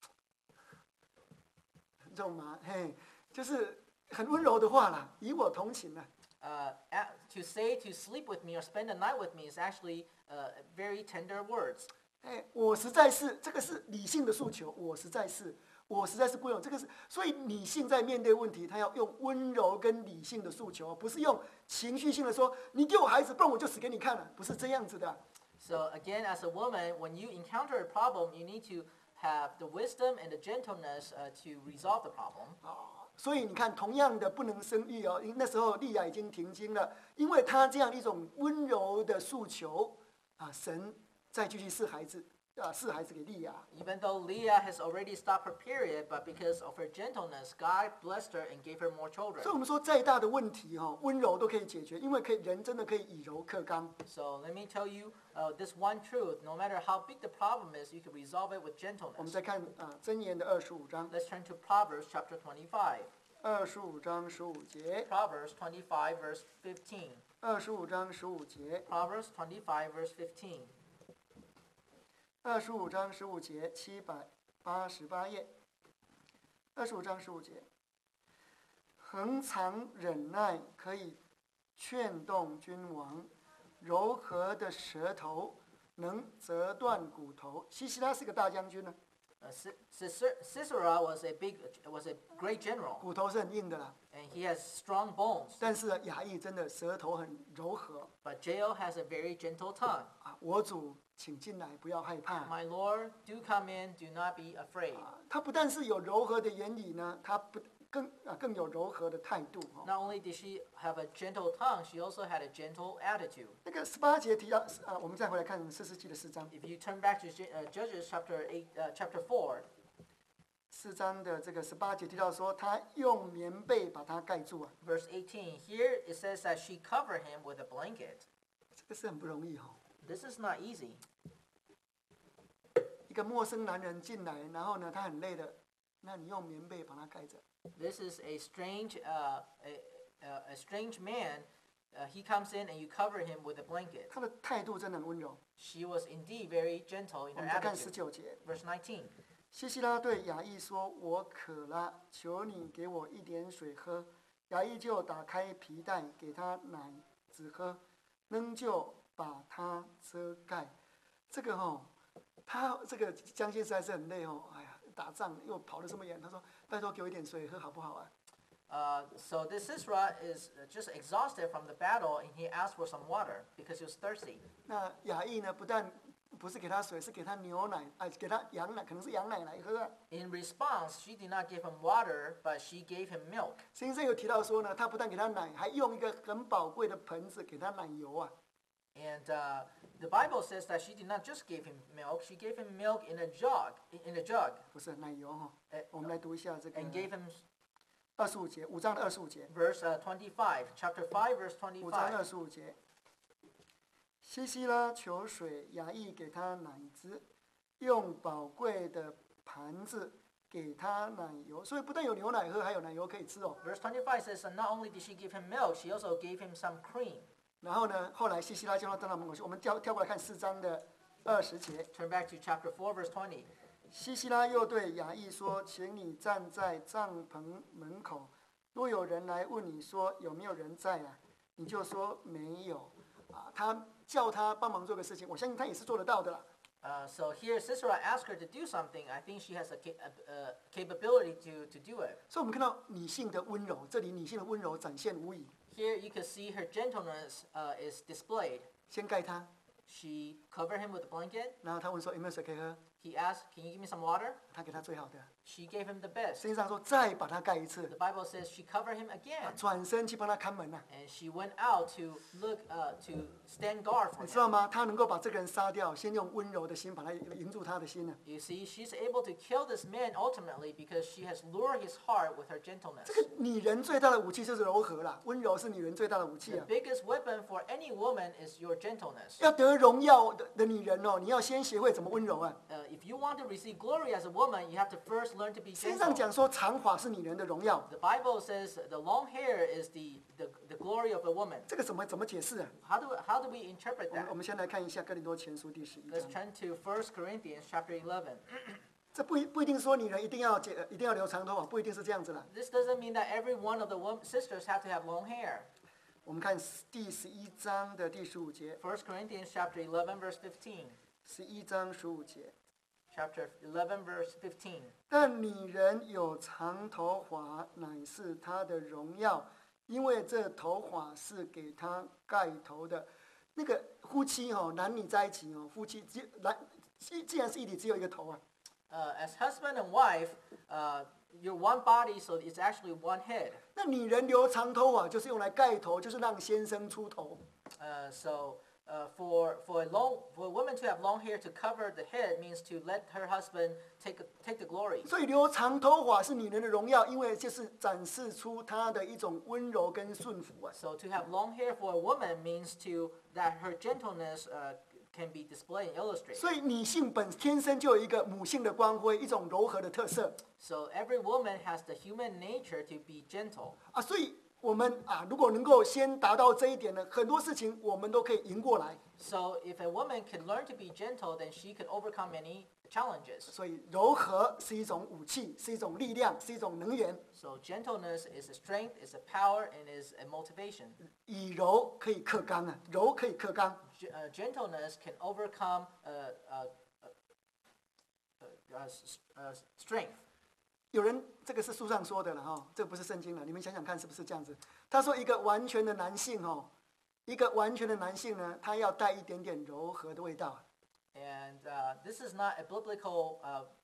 Speaker 1: 肉麻，就是很温柔的话啦，与我同寝啊。
Speaker 2: To say to sleep with me or spend the night with me is actually very tender words.
Speaker 1: 我实在是，这个是理性的诉求，我实在是雇佣，这个是，所以女性在面对问题，她要用温柔跟理性的诉求，不是用情绪性的说，你给我孩子，不然我就死给你看了，不是这样子的。
Speaker 2: So again, as a woman, when you encounter a problem, you need to have the wisdom and the gentleness to resolve the problem.
Speaker 1: 所以你看，同样的不能生育那时候利亚已经停经了，因为她这样一种温柔的诉求神再继续赐孩子给利亚。
Speaker 2: Even though Leah has already stopped her period, but because of her gentleness, God blessed her and gave her more children.
Speaker 1: 所以我们说，再大的问题温柔都可以解决，因为人真的可以以柔克刚。
Speaker 2: So let me tell you this one truth: no matter how big the problem is, you can resolve it with
Speaker 1: 我们
Speaker 2: gentleness.
Speaker 1: 再看箴言的25章
Speaker 2: Let's turn to Proverbs chapter 25.
Speaker 1: ，25章15节，
Speaker 2: Proverbs 25 verse 15.
Speaker 1: 25章15节。
Speaker 2: Proverbs 25 verse 15.
Speaker 1: 25章15节，788页。25章15节，恒常忍耐可以劝动君王，柔和的舌头能折断骨头。西西拉是个大将军呢，
Speaker 2: Sisera was a great general,
Speaker 1: 骨头是很硬的啦。
Speaker 2: and he has strong bones.
Speaker 1: 但是雅意真的舌头很柔和
Speaker 2: But Jael has a very gentle tongue.
Speaker 1: 我主请进来，不要害怕。
Speaker 2: My Lord, do come in, do not be afraid.
Speaker 1: 他不但是有柔和的言语呢， 更有柔和的态度哈。
Speaker 2: Not only did she have a gentle tongue, she also had a gentle attitude.
Speaker 1: 那个18节提到我们再回来看士师记的4章
Speaker 2: If you turn back to Judges chapter 4,
Speaker 1: ，4章的这个18节提到说，他用棉被把他盖住啊，
Speaker 2: verse 18, here it says that she covered him with a blanket.
Speaker 1: 这个是很不容易哈。
Speaker 2: This is not easy.
Speaker 1: 一个陌生男人进来，然后呢，他很累的，那你用棉被把他盖着。
Speaker 2: This is a strange man. He comes in and you cover him with a blanket.
Speaker 1: 他的态度真的很温柔。
Speaker 2: She was indeed very gentle in
Speaker 1: 我
Speaker 2: her
Speaker 1: 们再看
Speaker 2: attitude.
Speaker 1: 19节，
Speaker 2: Verse 19.
Speaker 1: 西西拉对雅意说：“我渴了，求你给我一点水喝。”雅意就打开皮带，给他奶子喝，仍旧把他遮盖。这个他这个将军实在是很累哦。哎呀，打仗又跑得这么远，他说：“拜托给我一点水喝好不好啊？”
Speaker 2: So this Sisera is just exhausted from the battle, and he asked for some water because he was thirsty.
Speaker 1: 那雅意呢，不但不是给他水，是给他牛奶，给他羊奶，可能是羊奶来喝啊。
Speaker 2: In response, she did not give him water, but she gave him milk.
Speaker 1: 圣经上有提到说呢，他不但给他奶，还用一个很宝贵的盆子给他奶油啊。
Speaker 2: And the Bible says that she did not just give him milk; she gave him milk in a jug,
Speaker 1: 不是奶油哈
Speaker 2: 哎，
Speaker 1: 我们来读一下这个
Speaker 2: and gave him
Speaker 1: 25节，5章的25节，
Speaker 2: verse 25, chapter 5, verse
Speaker 1: 5章
Speaker 2: 25.
Speaker 1: 25节。西西拉求水，雅意给他奶子，用宝贵的盘子给他奶油，所以不但有牛奶喝，还有奶油可以吃哦。
Speaker 2: Verse 25 says, and not only did she give him milk, she also gave him some cream.
Speaker 1: 然后呢，后来西西拉叫他站到门口去。我们跳过来看4章的20节。
Speaker 2: Turn back to chapter 4, verse 20.
Speaker 1: 西西拉又对雅意说：“请你站在帐篷门口，若有人来问你说有没有人在啊，你就说没有。”他叫他帮忙做个事情，我相信他也是做得到的啦。
Speaker 2: So here Sisera asked her to do something. I think she has a capability to do it.
Speaker 1: 所以我们看到女性的温柔，这里女性的温柔展现无遗。
Speaker 2: Here you can see her gentleness is displayed.
Speaker 1: 先盖他，
Speaker 2: She covered him with a blanket.
Speaker 1: 然后他问说有没有水可以喝，
Speaker 2: He asked, can you give me some water?
Speaker 1: 他给他最好的。
Speaker 2: She gave him the best.
Speaker 1: 圣经上说再把他盖一次
Speaker 2: The，Bible says she covered him again.
Speaker 1: 转身去帮他看门呐、
Speaker 2: And she went out to stand guard for
Speaker 1: 你知道
Speaker 2: him.
Speaker 1: 吗？他能够把这个人杀掉，先用温柔的心把他迎住他的心呢、
Speaker 2: You see, she's able to kill this man ultimately because she has lured his heart with her gentleness.
Speaker 1: 这个女人最大的武器就是柔和啦，温柔是女人最大的武器
Speaker 2: The
Speaker 1: 啊。
Speaker 2: biggest weapon for any woman is your gentleness.
Speaker 1: 要得荣耀的女人哦，你要先学会怎么温柔啊。
Speaker 2: If you want to receive glory as a woman, you have to first learn to be
Speaker 1: 圣经上
Speaker 2: gentle.
Speaker 1: 讲说，长发是女人的荣耀，
Speaker 2: The Bible says the long hair is the glory of a woman.
Speaker 1: 这个怎么解释啊？
Speaker 2: How do we interpret
Speaker 1: 我们
Speaker 2: that?
Speaker 1: 我们先来看一下哥林多前书第11
Speaker 2: Let's
Speaker 1: 章。
Speaker 2: turn to 1 Corinthians chapter 11.
Speaker 1: 这不一定说女人一定要留长头发，不一定是这样子啦。
Speaker 2: This doesn't mean that every one of the sisters have to have long hair.
Speaker 1: 我们看第11章的第15节，
Speaker 2: 1 Corinthians chapter 11 verse 15.
Speaker 1: 11章15节。
Speaker 2: Chapter 11 verse 15.
Speaker 1: 但女人有长头发，乃是她的荣耀，因为这头发是给她盖头的。那个夫妻男女在一起夫妻既然是一体，只有一个头啊。
Speaker 2: As husband and wife, you're one body, so it's actually one head.
Speaker 1: 那女人留长头发就是用来盖头，就是让先生出头。
Speaker 2: For a woman to have long hair to cover the head means to let her husband take the glory.
Speaker 1: 所以留长头发是女人的荣耀，因为就是展示出她的一种温柔跟顺服啊。
Speaker 2: So to have long hair for a woman means that her gentleness can be displayed and illustrated.
Speaker 1: 所以女性天生就有一个母性的光辉，一种柔和的特色
Speaker 2: So every woman has the human nature to be gentle.
Speaker 1: 啊。所以我们如果能够先达到这一点呢，很多事情我们都可以赢过来。
Speaker 2: So if a woman can learn to be gentle, then she can overcome any challenges.
Speaker 1: 所以柔和是一种武器，是一种力量，是一种能源。
Speaker 2: So gentleness is a strength, is a power, and is a motivation.
Speaker 1: 以柔可以克刚啊，柔可以克刚。
Speaker 2: Gentleness can overcome strength.
Speaker 1: 有人这个是书上说的了哈，这个不是圣经了，你们想想看是不是这样子？他说一个完全的男性一个完全的男性呢，他要带一点点柔和的味道。
Speaker 2: And this is not a biblical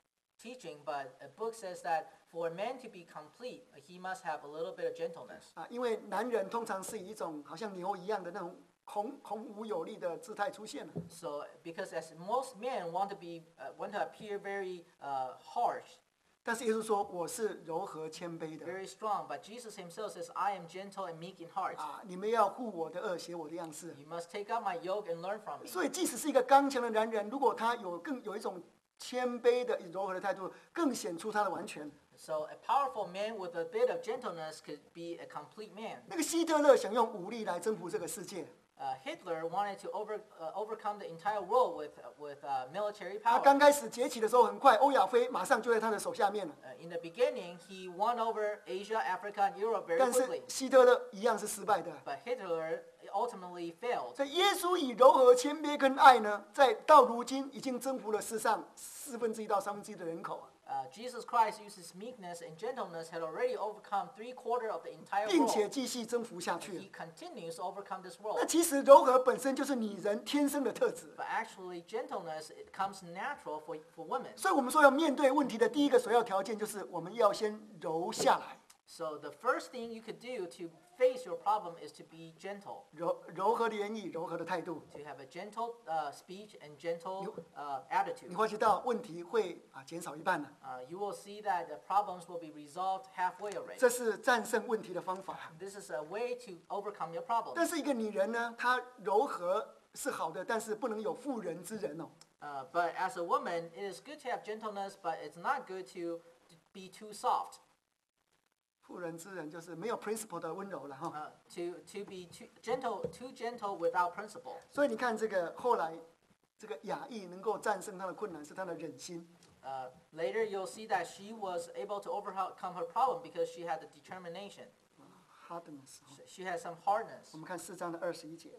Speaker 2: teaching, but a book says that for a man to be complete, he must have a little bit of gentleness.
Speaker 1: 因为男人通常是以一种好像牛一样的那种孔武有力的姿态出现了。
Speaker 2: So, because as most men want to appear very harsh,
Speaker 1: 但是耶稣说我是柔和谦卑的
Speaker 2: very strong, but Jesus himself says, "I am gentle and meek in heart."
Speaker 1: 你们要护我的恶，学我的样式。
Speaker 2: You must take up my yoke and learn from me.
Speaker 1: 所以即使是一个刚强的男人，如果他有一种谦卑的柔和的态度，更显出他的完全。
Speaker 2: So a powerful man with a bit of gentleness could be a complete man.
Speaker 1: 那个希特勒想用武力来征服这个世界，
Speaker 2: Hitler wanted to overcome the entire world with military
Speaker 1: 他
Speaker 2: power.
Speaker 1: 刚开始崛起的时候，很快欧亚非马上就在他的手下面了。
Speaker 2: In the beginning, he won over Asia, Africa, and Europe very
Speaker 1: 但是
Speaker 2: quickly.
Speaker 1: 希特勒一样是失败的。
Speaker 2: But Hitler ultimately failed.
Speaker 1: 所以耶稣以柔和、谦卑跟爱呢，到如今已经征服了世上1/4到1/3的人口啊。
Speaker 2: Jesus Christ uses meekness and gentleness had already overcome 3/4 of the entire
Speaker 1: 并且
Speaker 2: world.
Speaker 1: 继续征服下去
Speaker 2: He。continues to overcome this
Speaker 1: 那
Speaker 2: world.
Speaker 1: 其实柔和本身就是女人天生的特质，
Speaker 2: But actually, gentleness, it comes natural for women.
Speaker 1: 所以我们说要面对问题的第一个首要条件就是我们要先柔下来，
Speaker 2: So the first thing you could do to face your problem is to be gentle,
Speaker 1: 柔和的言语，柔和的态度。
Speaker 2: to have a gentle speech and gentle attitude.
Speaker 1: 你发觉到问题会减少一半了，
Speaker 2: You will see that the problems will be resolved halfway already.
Speaker 1: 这是战胜问题的方法。
Speaker 2: This is a way to overcome your problem.
Speaker 1: 但是一个女人呢，她柔和是好的，但是不能有妇人之仁哦。
Speaker 2: But as a woman, it is good to have gentleness, but it's not good to be too soft.
Speaker 1: 妇人之仁就是没有 principle 的温柔了哈。
Speaker 2: To be too gentle without principle.
Speaker 1: 所以你看这个后来，这个雅意能够战胜她的困难，是她的忍心。
Speaker 2: Later, you'll see that she was able to overcome her problem because she had the determination.
Speaker 1: hardness。
Speaker 2: She had some hardness.
Speaker 1: 我们看4章的21节，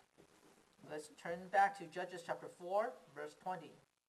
Speaker 2: Let's turn back to Judges chapter 4, verse 20.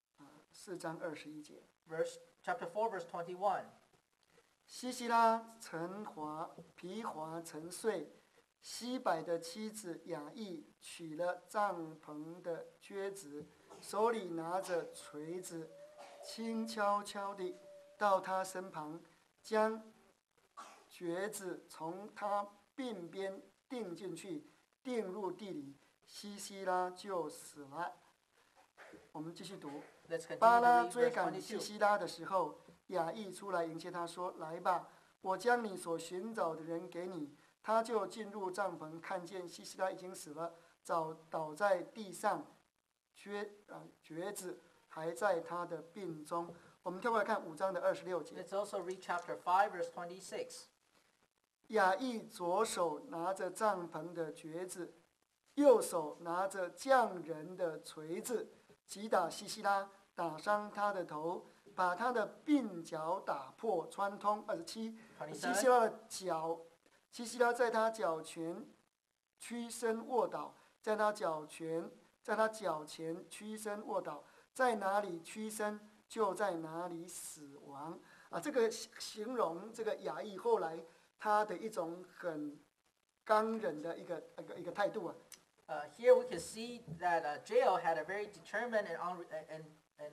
Speaker 1: 4章21节，
Speaker 2: Chapter 4, verse 21.
Speaker 1: 西西拉皮华沉睡，西柏的妻子雅意取了帐篷的橛子，手里拿着锤子，轻悄悄地到他身旁，将橛子从他鬓边钉进去，钉入地里，西西拉就死了。我们继续读。
Speaker 2: Let's continue
Speaker 1: 巴
Speaker 2: to
Speaker 1: 拉
Speaker 2: read
Speaker 1: 追
Speaker 2: verse
Speaker 1: 赶西
Speaker 2: 22.
Speaker 1: 西拉的时候，雅意出来迎接他说：“来吧，我将你所寻找的人给你。”他就进入帐篷，看见西西拉已经死了，倒在地上，橛子还在他的鬓中。我们跳过来看5章的26节。
Speaker 2: Let's also read chapter 5, verse 26.
Speaker 1: 雅意左手拿着帐篷的橛子，右手拿着匠人的锤子，击打西西拉，打伤他的头，把他的鬓角打破穿通。27，西西拉的脚，西西拉在他脚前屈身卧倒，在他脚前屈身卧倒，在哪里屈身就在哪里死亡。这个形容这个雅意后来他的一种很刚忍的一个态度啊。
Speaker 2: Here we can see that Jael had a very determined and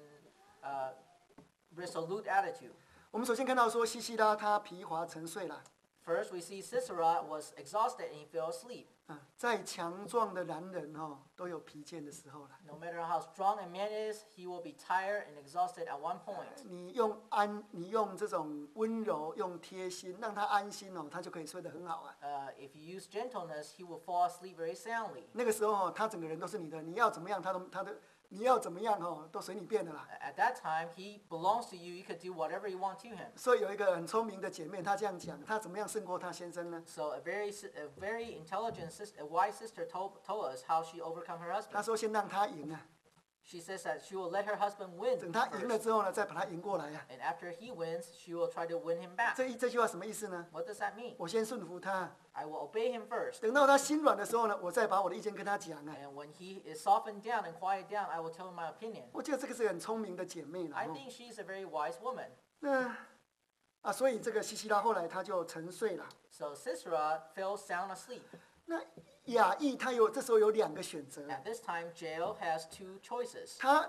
Speaker 2: resolute attitude.
Speaker 1: 我们首先看到说西西拉他疲乏沉睡了。
Speaker 2: First, we see Sisera was exhausted and he fell asleep.
Speaker 1: 再强壮的男人都有疲倦的时候了。
Speaker 2: No matter how strong a man is, he will be tired and exhausted at one point.
Speaker 1: 你用这种温柔，用贴心，让他安心他就可以睡得很好啊。
Speaker 2: If you use gentleness, he will fall asleep very soundly.
Speaker 1: 那个时候他整个人都是你的，你要怎么样你要怎么样都随你便的啦。
Speaker 2: At that time, he belongs to you. You could do whatever you want to him.
Speaker 1: 所以有一个很聪明的姐妹，她这样讲，她怎么样胜过她先生呢？
Speaker 2: So a very intelligent sister, a wise sister told us how she overcome her
Speaker 1: 她
Speaker 2: husband.
Speaker 1: 说先让他赢啊，
Speaker 2: She says that she will let her husband win
Speaker 1: 等他赢了
Speaker 2: first.
Speaker 1: 之后呢，再把他赢过来啊。
Speaker 2: And after he wins, she will try to win him back.
Speaker 1: 这句话什么意思呢？
Speaker 2: What does that mean?
Speaker 1: 我先顺服他，
Speaker 2: I will obey him first.
Speaker 1: 等到他心软的时候呢，我再把我的意见跟他讲啊。
Speaker 2: And when he is softened down and quiet down, I will tell him my opinion.
Speaker 1: 我觉得这个是很聪明的姐妹了
Speaker 2: I think she's a very wise woman.
Speaker 1: 所以这个西西拉后来他就沉睡了。
Speaker 2: So Sisera fell sound asleep.
Speaker 1: 那雅意他这时候有2个选择，
Speaker 2: At this time, Jael has two choices.
Speaker 1: 他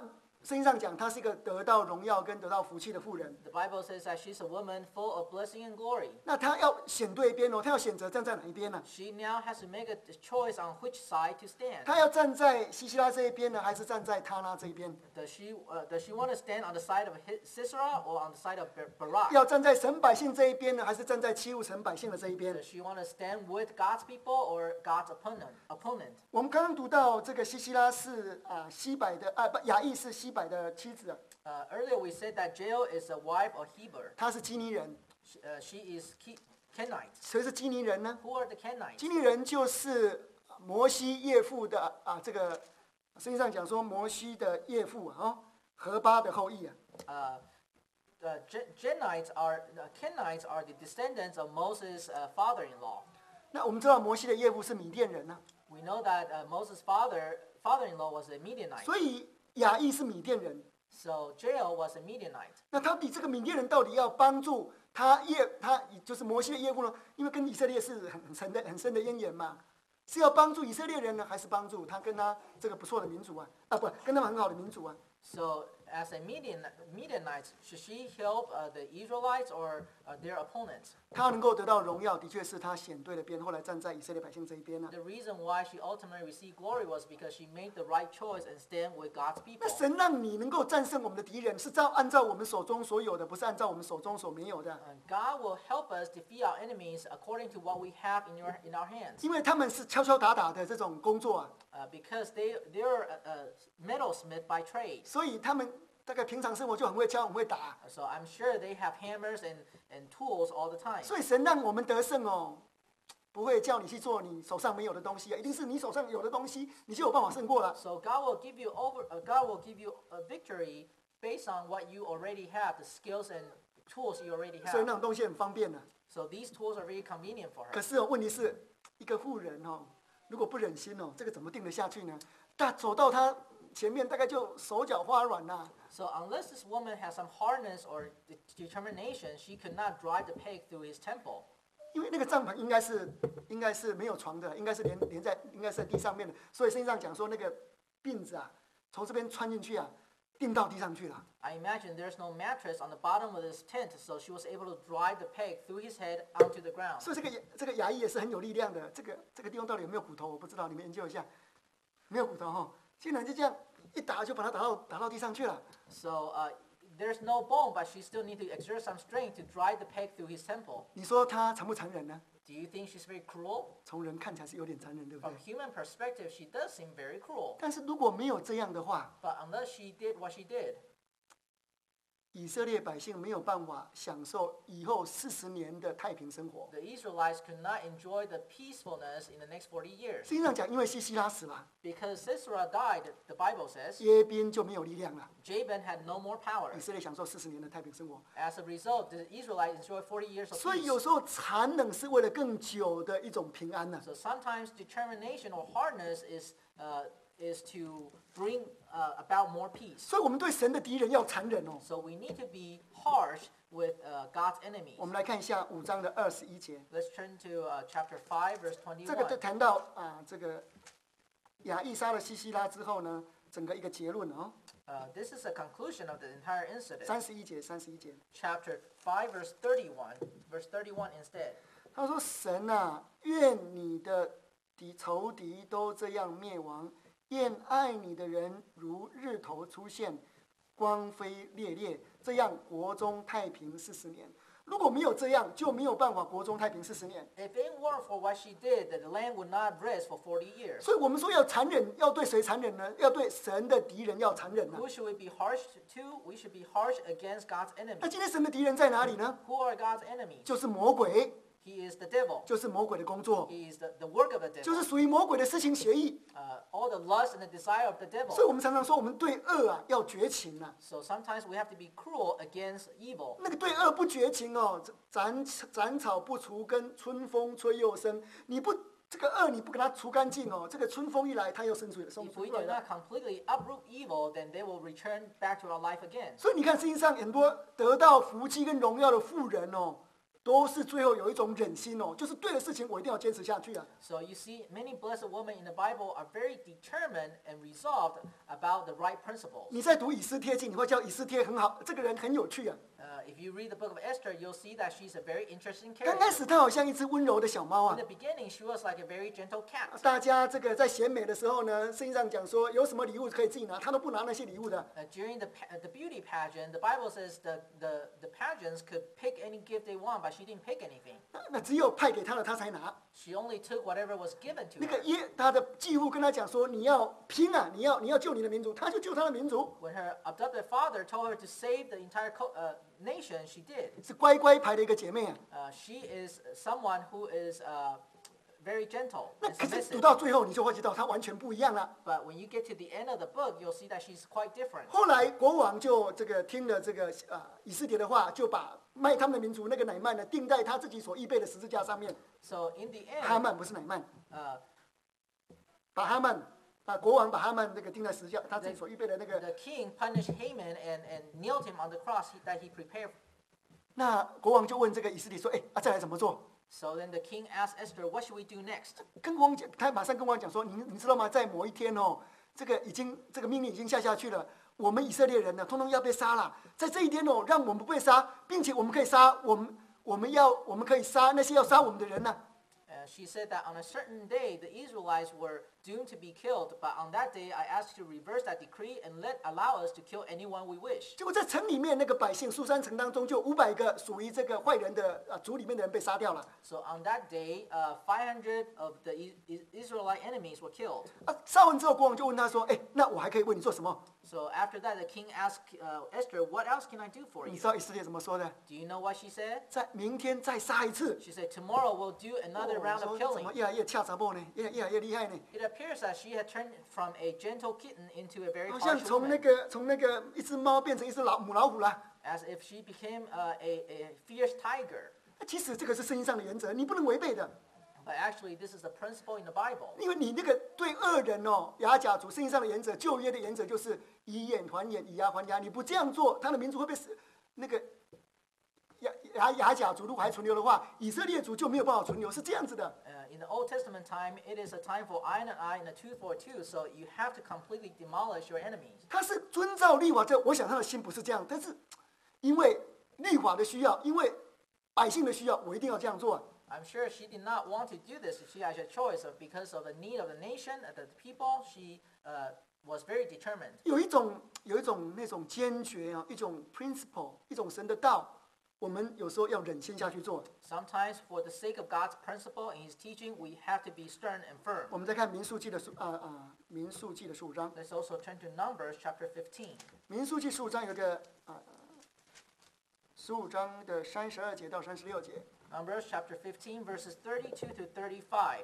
Speaker 1: 圣经上讲，她是一个得到荣耀跟得到福气的妇人。
Speaker 2: The Bible says that she's a woman full of blessing and glory.
Speaker 1: 那她要选对边哦，她要选择站在哪一边呢？
Speaker 2: She now has to make a choice on which side to stand.
Speaker 1: 她要站在西西拉这一边呢，还是站在他那这一边？
Speaker 2: Does she want to stand on the side of Sisera or on the side of Barak?
Speaker 1: 要站在神百姓这一边呢，还是站在欺负神百姓的这一边？
Speaker 2: Does she want to stand with God's people or God's opponent?
Speaker 1: 我们刚刚读到这个西西拉是雅意是西百的妻子，
Speaker 2: Earlier we said that Jael is a wife of Heber.
Speaker 1: 她是基尼人。
Speaker 2: She is Kenite.
Speaker 1: 谁是基尼人呢？
Speaker 2: Who are the Kenites?
Speaker 1: 基尼人就是摩西岳父的这个圣经上讲说摩西的岳父何巴的后裔啊。
Speaker 2: Kenites are the descendants of Moses' father-in-law.
Speaker 1: 那我们知道摩西的岳父是米甸人呢，
Speaker 2: We know that Moses' father-in-law was a Midianite.
Speaker 1: 所以雅意是米甸人。
Speaker 2: So Jael was a Midianite.
Speaker 1: 那他比这个米甸人到底要帮助他就是摩西的岳父呢？因为跟以色列是很深的渊源嘛，是要帮助以色列人呢，还是帮助他跟他这个不错的民族不跟他们很好的民族啊？
Speaker 2: So as a Midianite, should she help the Israelites or their opponents?
Speaker 1: 他能够得到荣耀，的确是他选对了边，后来站在以色列百姓这一边呢。
Speaker 2: The reason why she ultimately received glory was because she made the right choice and stand with God's
Speaker 1: 那
Speaker 2: people.
Speaker 1: 神让你能够战胜我们的敌人，是按照我们手中所有的，不是按照我们手中所没有的。
Speaker 2: God will help us defeat our enemies according to what we have in our hands.
Speaker 1: 因为他们是敲敲打打的这种工作啊，
Speaker 2: Because they're metalsmith by trade.
Speaker 1: 所以他们大概平常生活就很会敲，很会打。
Speaker 2: So I'm sure they have hammers and tools all the time.
Speaker 1: 所以神让我们得胜哦，不会叫你去做你手上没有的东西啊，一定是你手上有的东西，你就有办法胜过了。
Speaker 2: So God will give you a victory based on what you already have, the skills and tools you already
Speaker 1: 所以
Speaker 2: have.
Speaker 1: 那种东西很方便的。
Speaker 2: So these tools are very convenient for
Speaker 1: 可
Speaker 2: her.
Speaker 1: 是问题是一个妇人如果不忍心这个怎么定得下去呢？但走到他前面，大概就手脚发软啦。
Speaker 2: So unless this woman has some hardness or determination, she could not drive the peg through his temple.
Speaker 1: 因为那个帐篷应该是没有床的，应该是连在地上面的，所以圣经上讲说那个辫子从这边穿进去钉到地上去了。
Speaker 2: I imagine there's no mattress on the bottom of this tent, so she was able to drive the peg through his head onto the ground.
Speaker 1: 所以这个牙医也是很有力量的。这个地方到底有没有骨头，我不知道，你们研究一下。没有骨头竟然就这样一打就把它打到地上去了。
Speaker 2: So there's no bone, but she still need to exert some strength to drive the peg through his temple.
Speaker 1: 你说他残不残忍呢？
Speaker 2: Do you think she's very cruel?
Speaker 1: 从人看起来是有点残忍，对不
Speaker 2: From
Speaker 1: 对？
Speaker 2: human perspective, she does seem very cruel.
Speaker 1: 但是如果没有这样的话，
Speaker 2: But unless she did what she did,
Speaker 1: 以色列百姓没有办法享受以后40年的太平生活。
Speaker 2: the Israelites could not enjoy the peacefulness in the next 40 years.
Speaker 1: 圣经上讲，因为西西拉死了，
Speaker 2: Because Sisera died, the Bible says,
Speaker 1: 耶宾就没有力量了，
Speaker 2: Jabin had no more power.
Speaker 1: 以色列享受40年的太平生活。
Speaker 2: As a result, the Israelites enjoyed 40 years of
Speaker 1: 所以
Speaker 2: peace.
Speaker 1: 有时候残忍是为了更久的一种平安呢。
Speaker 2: So sometimes determination or hardness is to bring about more peace.
Speaker 1: 所以我们对神的敌人要残忍哦。
Speaker 2: So we need to be harsh with God's enemies.
Speaker 1: 我们来看一下5章的21节，
Speaker 2: Let's turn to chapter 5, verse
Speaker 1: 这个就
Speaker 2: 21.
Speaker 1: 谈到这个亚意杀了西西拉之后呢，整个一个结论
Speaker 2: This is a conclusion of the entire incident.
Speaker 1: 31节，
Speaker 2: Chapter 5, verse 31. Verse 31 instead.
Speaker 1: 他说：“神啊，愿你的仇敌都这样灭亡，愿爱你的人如日头出现，光辉烈烈，这样国中太平40年。如果没有这样，就没有办法国中太平40年。
Speaker 2: If it weren't for what she did, the land would not rest for 40 years.
Speaker 1: 所以我们说要残忍，要对谁残忍呢？要对神的敌人要残忍呢。
Speaker 2: Who should we be harsh to? We should be harsh against God's
Speaker 1: 那
Speaker 2: enemies.
Speaker 1: 今天神的敌人在哪里呢？
Speaker 2: Who are God's enemies?
Speaker 1: 就是魔鬼，
Speaker 2: He is the devil.
Speaker 1: 就是魔鬼的工作，
Speaker 2: He is the work of the
Speaker 1: 就
Speaker 2: devil.
Speaker 1: 是属于魔鬼的私情协议。
Speaker 2: All the lust and the desire of the
Speaker 1: 所以
Speaker 2: devil.
Speaker 1: 我们常常说，我们对恶要绝情啊。
Speaker 2: So sometimes we have to be cruel against evil.
Speaker 1: 那个对恶不绝情斩草不除根，春风吹又生。这个恶你不给它除干净这个春风一来，它又生出
Speaker 2: If
Speaker 1: 出
Speaker 2: we
Speaker 1: 来
Speaker 2: do
Speaker 1: 了。
Speaker 2: not completely uproot evil, then they will return back to our life again.
Speaker 1: 所以你看，世界上很多得到福气跟荣耀的富人都是最后有一种忍心哦，就是对的事情我一定要坚持下去啊。
Speaker 2: So you see, many blessed women in the Bible are very determined and resolved about the right principles.
Speaker 1: 你在读以斯帖记，你会叫以斯帖很好，这个人很有趣啊。
Speaker 2: If you read the book of Esther, you'll see that she's a very interesting
Speaker 1: 刚开
Speaker 2: character.
Speaker 1: 始她好像一只温柔的小猫
Speaker 2: In
Speaker 1: 啊。
Speaker 2: the beginning, she was like a very gentle cat.
Speaker 1: 大家这个在选美的时候呢，圣经上讲说有什么礼物可以自己拿，她都不拿那些礼物的。
Speaker 2: During the beauty pageant, the Bible says the pageants could pick any gift they want, but she didn't pick anything.
Speaker 1: 那只有派给她的她才拿。
Speaker 2: She only took whatever was given to
Speaker 1: 那个
Speaker 2: her.
Speaker 1: 她的继父跟她讲说，你要拼啊，你要救你的民族，她就救她的民族，
Speaker 2: When her adopted father told her to save the entire nation, she did.
Speaker 1: 是乖乖牌的一个姐妹啊。
Speaker 2: She is someone who is very gentle
Speaker 1: 那
Speaker 2: and
Speaker 1: 可是读
Speaker 2: submissive.
Speaker 1: 到最后，你就会知道她完全不一样了。
Speaker 2: But when you get to the end of the book, you'll see that she's quite different.
Speaker 1: 后来国王就这个听了这个以斯帖的话，就把卖他们的民族那个乃曼呢钉在他自己所预备的十字架上面。
Speaker 2: So in the
Speaker 1: 哈
Speaker 2: end,
Speaker 1: 曼不是乃曼，
Speaker 2: uh,
Speaker 1: 把哈曼国王把哈曼那个钉在十字架，他自己所预备的那个。
Speaker 2: the king punished Haman and nailed him on the cross that he prepared.
Speaker 1: 那国王就问这个以斯帖说：“哎，再来怎么做
Speaker 2: So then the king asked Esther, what should we do next?？”
Speaker 1: 跟国王讲，他马上跟国王讲说：“你知道吗？在某一天哦，这个命令已经下去了，我们以色列人呢，通通要被杀了。在这一天哦，让我们不被杀，并且我们可以杀我们可以杀那些要杀我们的人呢。”
Speaker 2: She said that on a certain day, the Israelites were doomed to be killed. But on that day, I asked you to reverse that decree and allow us to kill anyone we wish.
Speaker 1: 结果在城里面那个百姓，苏珊城当中就500个属于这个坏人的族里面的人被杀掉了。
Speaker 2: So on that day, 500 of the Israelite enemies were killed.
Speaker 1: 杀完之后，国王就问他说：“哎，那我还可以为你做什么
Speaker 2: So after that, the king asked Esther, what else can I do？” for
Speaker 1: 你
Speaker 2: you?
Speaker 1: 知道以色列怎么说的？
Speaker 2: Do you know what she said?
Speaker 1: 在明天再杀一次。
Speaker 2: She said, tomorrow we'll do another round
Speaker 1: 说
Speaker 2: of
Speaker 1: 怎么
Speaker 2: killing.
Speaker 1: 越来越恰杂波呢？越来越厉害呢？
Speaker 2: It appears that she had turned from a gentle kitten into a very
Speaker 1: 好像
Speaker 2: harsh
Speaker 1: 从那
Speaker 2: woman,
Speaker 1: 个一只猫变成一只母老虎了。
Speaker 2: as if she became a fierce tiger.
Speaker 1: 其实这个是圣经上的原则，你不能违背的，
Speaker 2: But actually, this is the principle in the Bible.
Speaker 1: 因为你那个对恶人哦，雅甲族圣经上的原则，旧约的原则就是以眼还眼，以牙还牙。你不这样做，他的民族会被那个雅甲族如果还存留的话，以色列族就没有办法存留，是这样子的。
Speaker 2: In the Old Testament time, it is a time for eye and an eye and a tooth for a tooth. So you have to completely demolish your enemies.
Speaker 1: 他是遵照律法，我想他的心不是这样，但是因为律法的需要，因为百姓的需要，我一定要这样做。
Speaker 2: I'm sure she did not want to do this. She has a choice because of the need of the nation, the people. She was very determined.
Speaker 1: 有一种那种坚决啊，一种 principle，一种神的道，我们有时候要忍心下去做。
Speaker 2: Sometimes, for the sake of God's principle and His teaching, we have to be stern and firm.
Speaker 1: 我们再看民数记的民数记的15章，
Speaker 2: Let's also turn to Numbers chapter 15.
Speaker 1: 民数记15章有一个15章的32节到36节
Speaker 2: Numbers chapter 15, verses 32 to 35.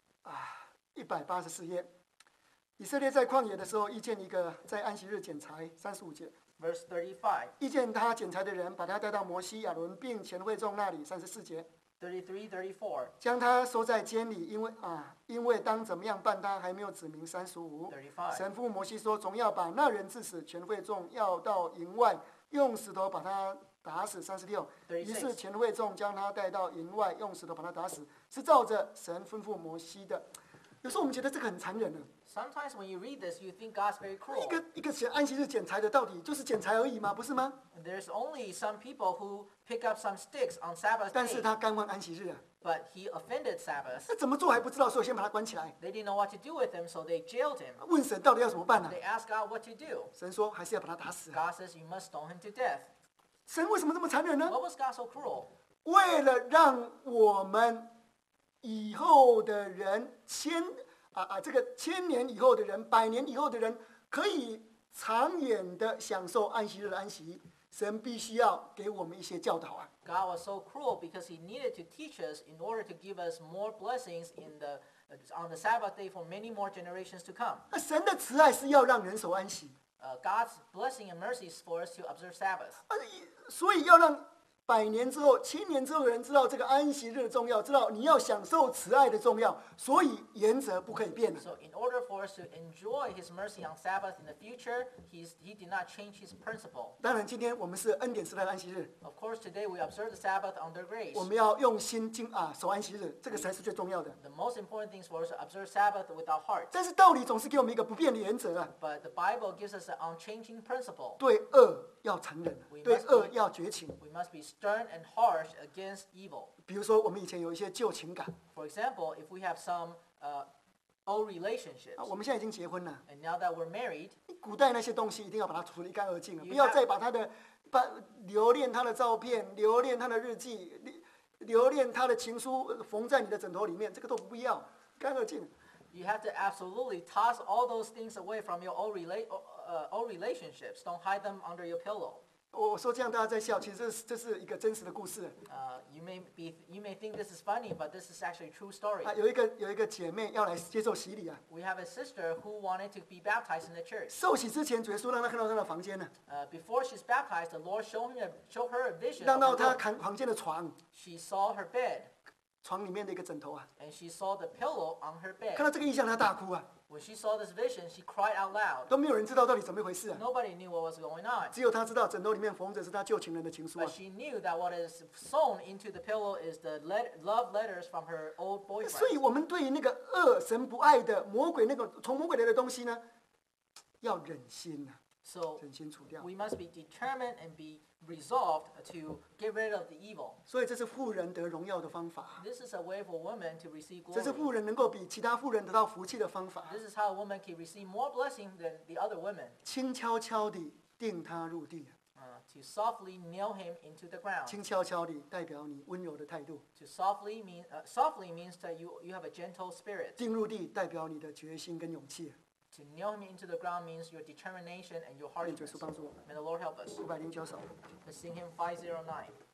Speaker 1: 184页。以色列在旷野的时候，遇见一个在安息日捡柴，35节。
Speaker 2: Verse 35,
Speaker 1: 遇见他捡柴的人，把他带到摩西、亚伦并全会众那里，34节，
Speaker 2: 33, 34,
Speaker 1: 将他收在监里，因为当怎么样办他还没有指明。35，
Speaker 2: 35.
Speaker 1: 神父摩西说，总要把那人治死，全会众要到营外，用石头把他打死。36，于是全会众将他带到营外，用石头把他打死，是照着神吩咐摩西的。有时候我们觉得这个很残忍的，
Speaker 2: Sometimes when you read this, you think God's very cruel.
Speaker 1: 一个安息日捡柴的，到底就是捡柴而已吗？不是吗？
Speaker 2: There's only some people who pick up some sticks on Sabbath
Speaker 1: 但是
Speaker 2: day,
Speaker 1: 他干犯安息日啊，
Speaker 2: but he offended Sabbath.
Speaker 1: 那怎么做还不知道，所以先把他关起来，
Speaker 2: They didn't know what to do with him, so they jailed him.
Speaker 1: 问神到底要怎么办呢、
Speaker 2: They asked God what to do.
Speaker 1: 神说还是要把他打死啊。
Speaker 2: God says you must stone him to death.
Speaker 1: 神为什么这么残忍呢？
Speaker 2: What was God so cruel?
Speaker 1: 为了让我们以后的人这个1000年以后的人，100年以后的人，可以长远的享受安息日的安息，神必须要给我们一些教导啊。
Speaker 2: God was so cruel because he needed to teach us in order to give us more blessings on the Sabbath day for many more generations to come.
Speaker 1: 那神的慈爱是要让人守安息，
Speaker 2: God's blessing and mercy is for us to observe Sabbath.
Speaker 1: 所以要让 100年之后、1000年之后的人知道这个安息日的重要，知道你要享受慈爱的重要，所以原则不可以变的。
Speaker 2: So in order for us to enjoy His mercy on Sabbath in the future, He did not change His principle.
Speaker 1: 当然，今天我们是恩典时代的安息日，
Speaker 2: Of course, today we observe the Sabbath under grace.
Speaker 1: 我们要用心守安息日，这个才是最重要的。
Speaker 2: The most important thing is for us to observe Sabbath with our heart.
Speaker 1: 但是道理总是给我们一个不变的原则啊，
Speaker 2: But the Bible gives us an unchanging principle.
Speaker 1: 对恶要残忍，对恶要绝情。
Speaker 2: We must be stern and harsh against evil.
Speaker 1: 比如说，我们以前有一些旧情感
Speaker 2: For example, if we have some old relationships,
Speaker 1: 我们现在已经结婚了，
Speaker 2: and now that we're married,
Speaker 1: 古代那些东西一定要把它处理干净了，
Speaker 2: You
Speaker 1: 不要
Speaker 2: have-
Speaker 1: 再把留恋他的照片、留恋他的日记、留恋他的情书缝在你的枕头里面，这个都不要，干净。
Speaker 2: you have to absolutely toss all those things away from your old relationships. Don't hide them under your pillow.
Speaker 1: 我说这样大家在笑，其实这是一个真实的故事
Speaker 2: You may think this is funny, but this is actually a true story.
Speaker 1: 啊。有一个姐妹要来接受洗礼啊，
Speaker 2: We have a sister who wanted to be baptized in the church.
Speaker 1: 受洗之前，主耶稣让她看到她的房间呢，
Speaker 2: Before she's baptized, the Lord showed her a vision.
Speaker 1: 让
Speaker 2: Of
Speaker 1: 到
Speaker 2: her
Speaker 1: 她
Speaker 2: room.
Speaker 1: 看房间的床，
Speaker 2: She saw her bed,
Speaker 1: 床里面的一个枕头啊，
Speaker 2: and she saw the pillow on her
Speaker 1: 看
Speaker 2: bed.
Speaker 1: 到这个意象，她大哭啊，
Speaker 2: When she saw this vision, she cried out loud.
Speaker 1: 都没有人知道到底怎么一回事啊，
Speaker 2: Nobody knew what was going on.
Speaker 1: 只有她知道枕头里面缝着是她旧情人的情书啊
Speaker 2: But。she knew that what is sewn into the pillow is the love letters from her old
Speaker 1: 所以
Speaker 2: boyfriend.
Speaker 1: 我们对于那个恶神不爱的魔鬼那种从魔鬼来的东西呢，要忍心啊，
Speaker 2: So
Speaker 1: 忍心除掉。
Speaker 2: we must be determined and be resolved to get rid of the evil.
Speaker 1: 所以这是妇人得荣耀的方法，
Speaker 2: This is a way for women to receive
Speaker 1: 这是
Speaker 2: glory.
Speaker 1: 妇人能够比其他妇人得到福气的方法。
Speaker 2: This is how a woman can receive more blessing than the other women.
Speaker 1: 轻悄悄地定他入地，
Speaker 2: To softly nail him into the ground.
Speaker 1: 轻悄悄地代表你温柔的态度，
Speaker 2: To softly means that you have a gentle spirit.
Speaker 1: 定入地代表你的决心跟勇气。
Speaker 2: To nail him into the ground means your determination and your
Speaker 1: 愿主耶
Speaker 2: harshness.
Speaker 1: 稣帮助我们。
Speaker 2: May the Lord help us.
Speaker 1: 509首。
Speaker 2: Let's sing him 509.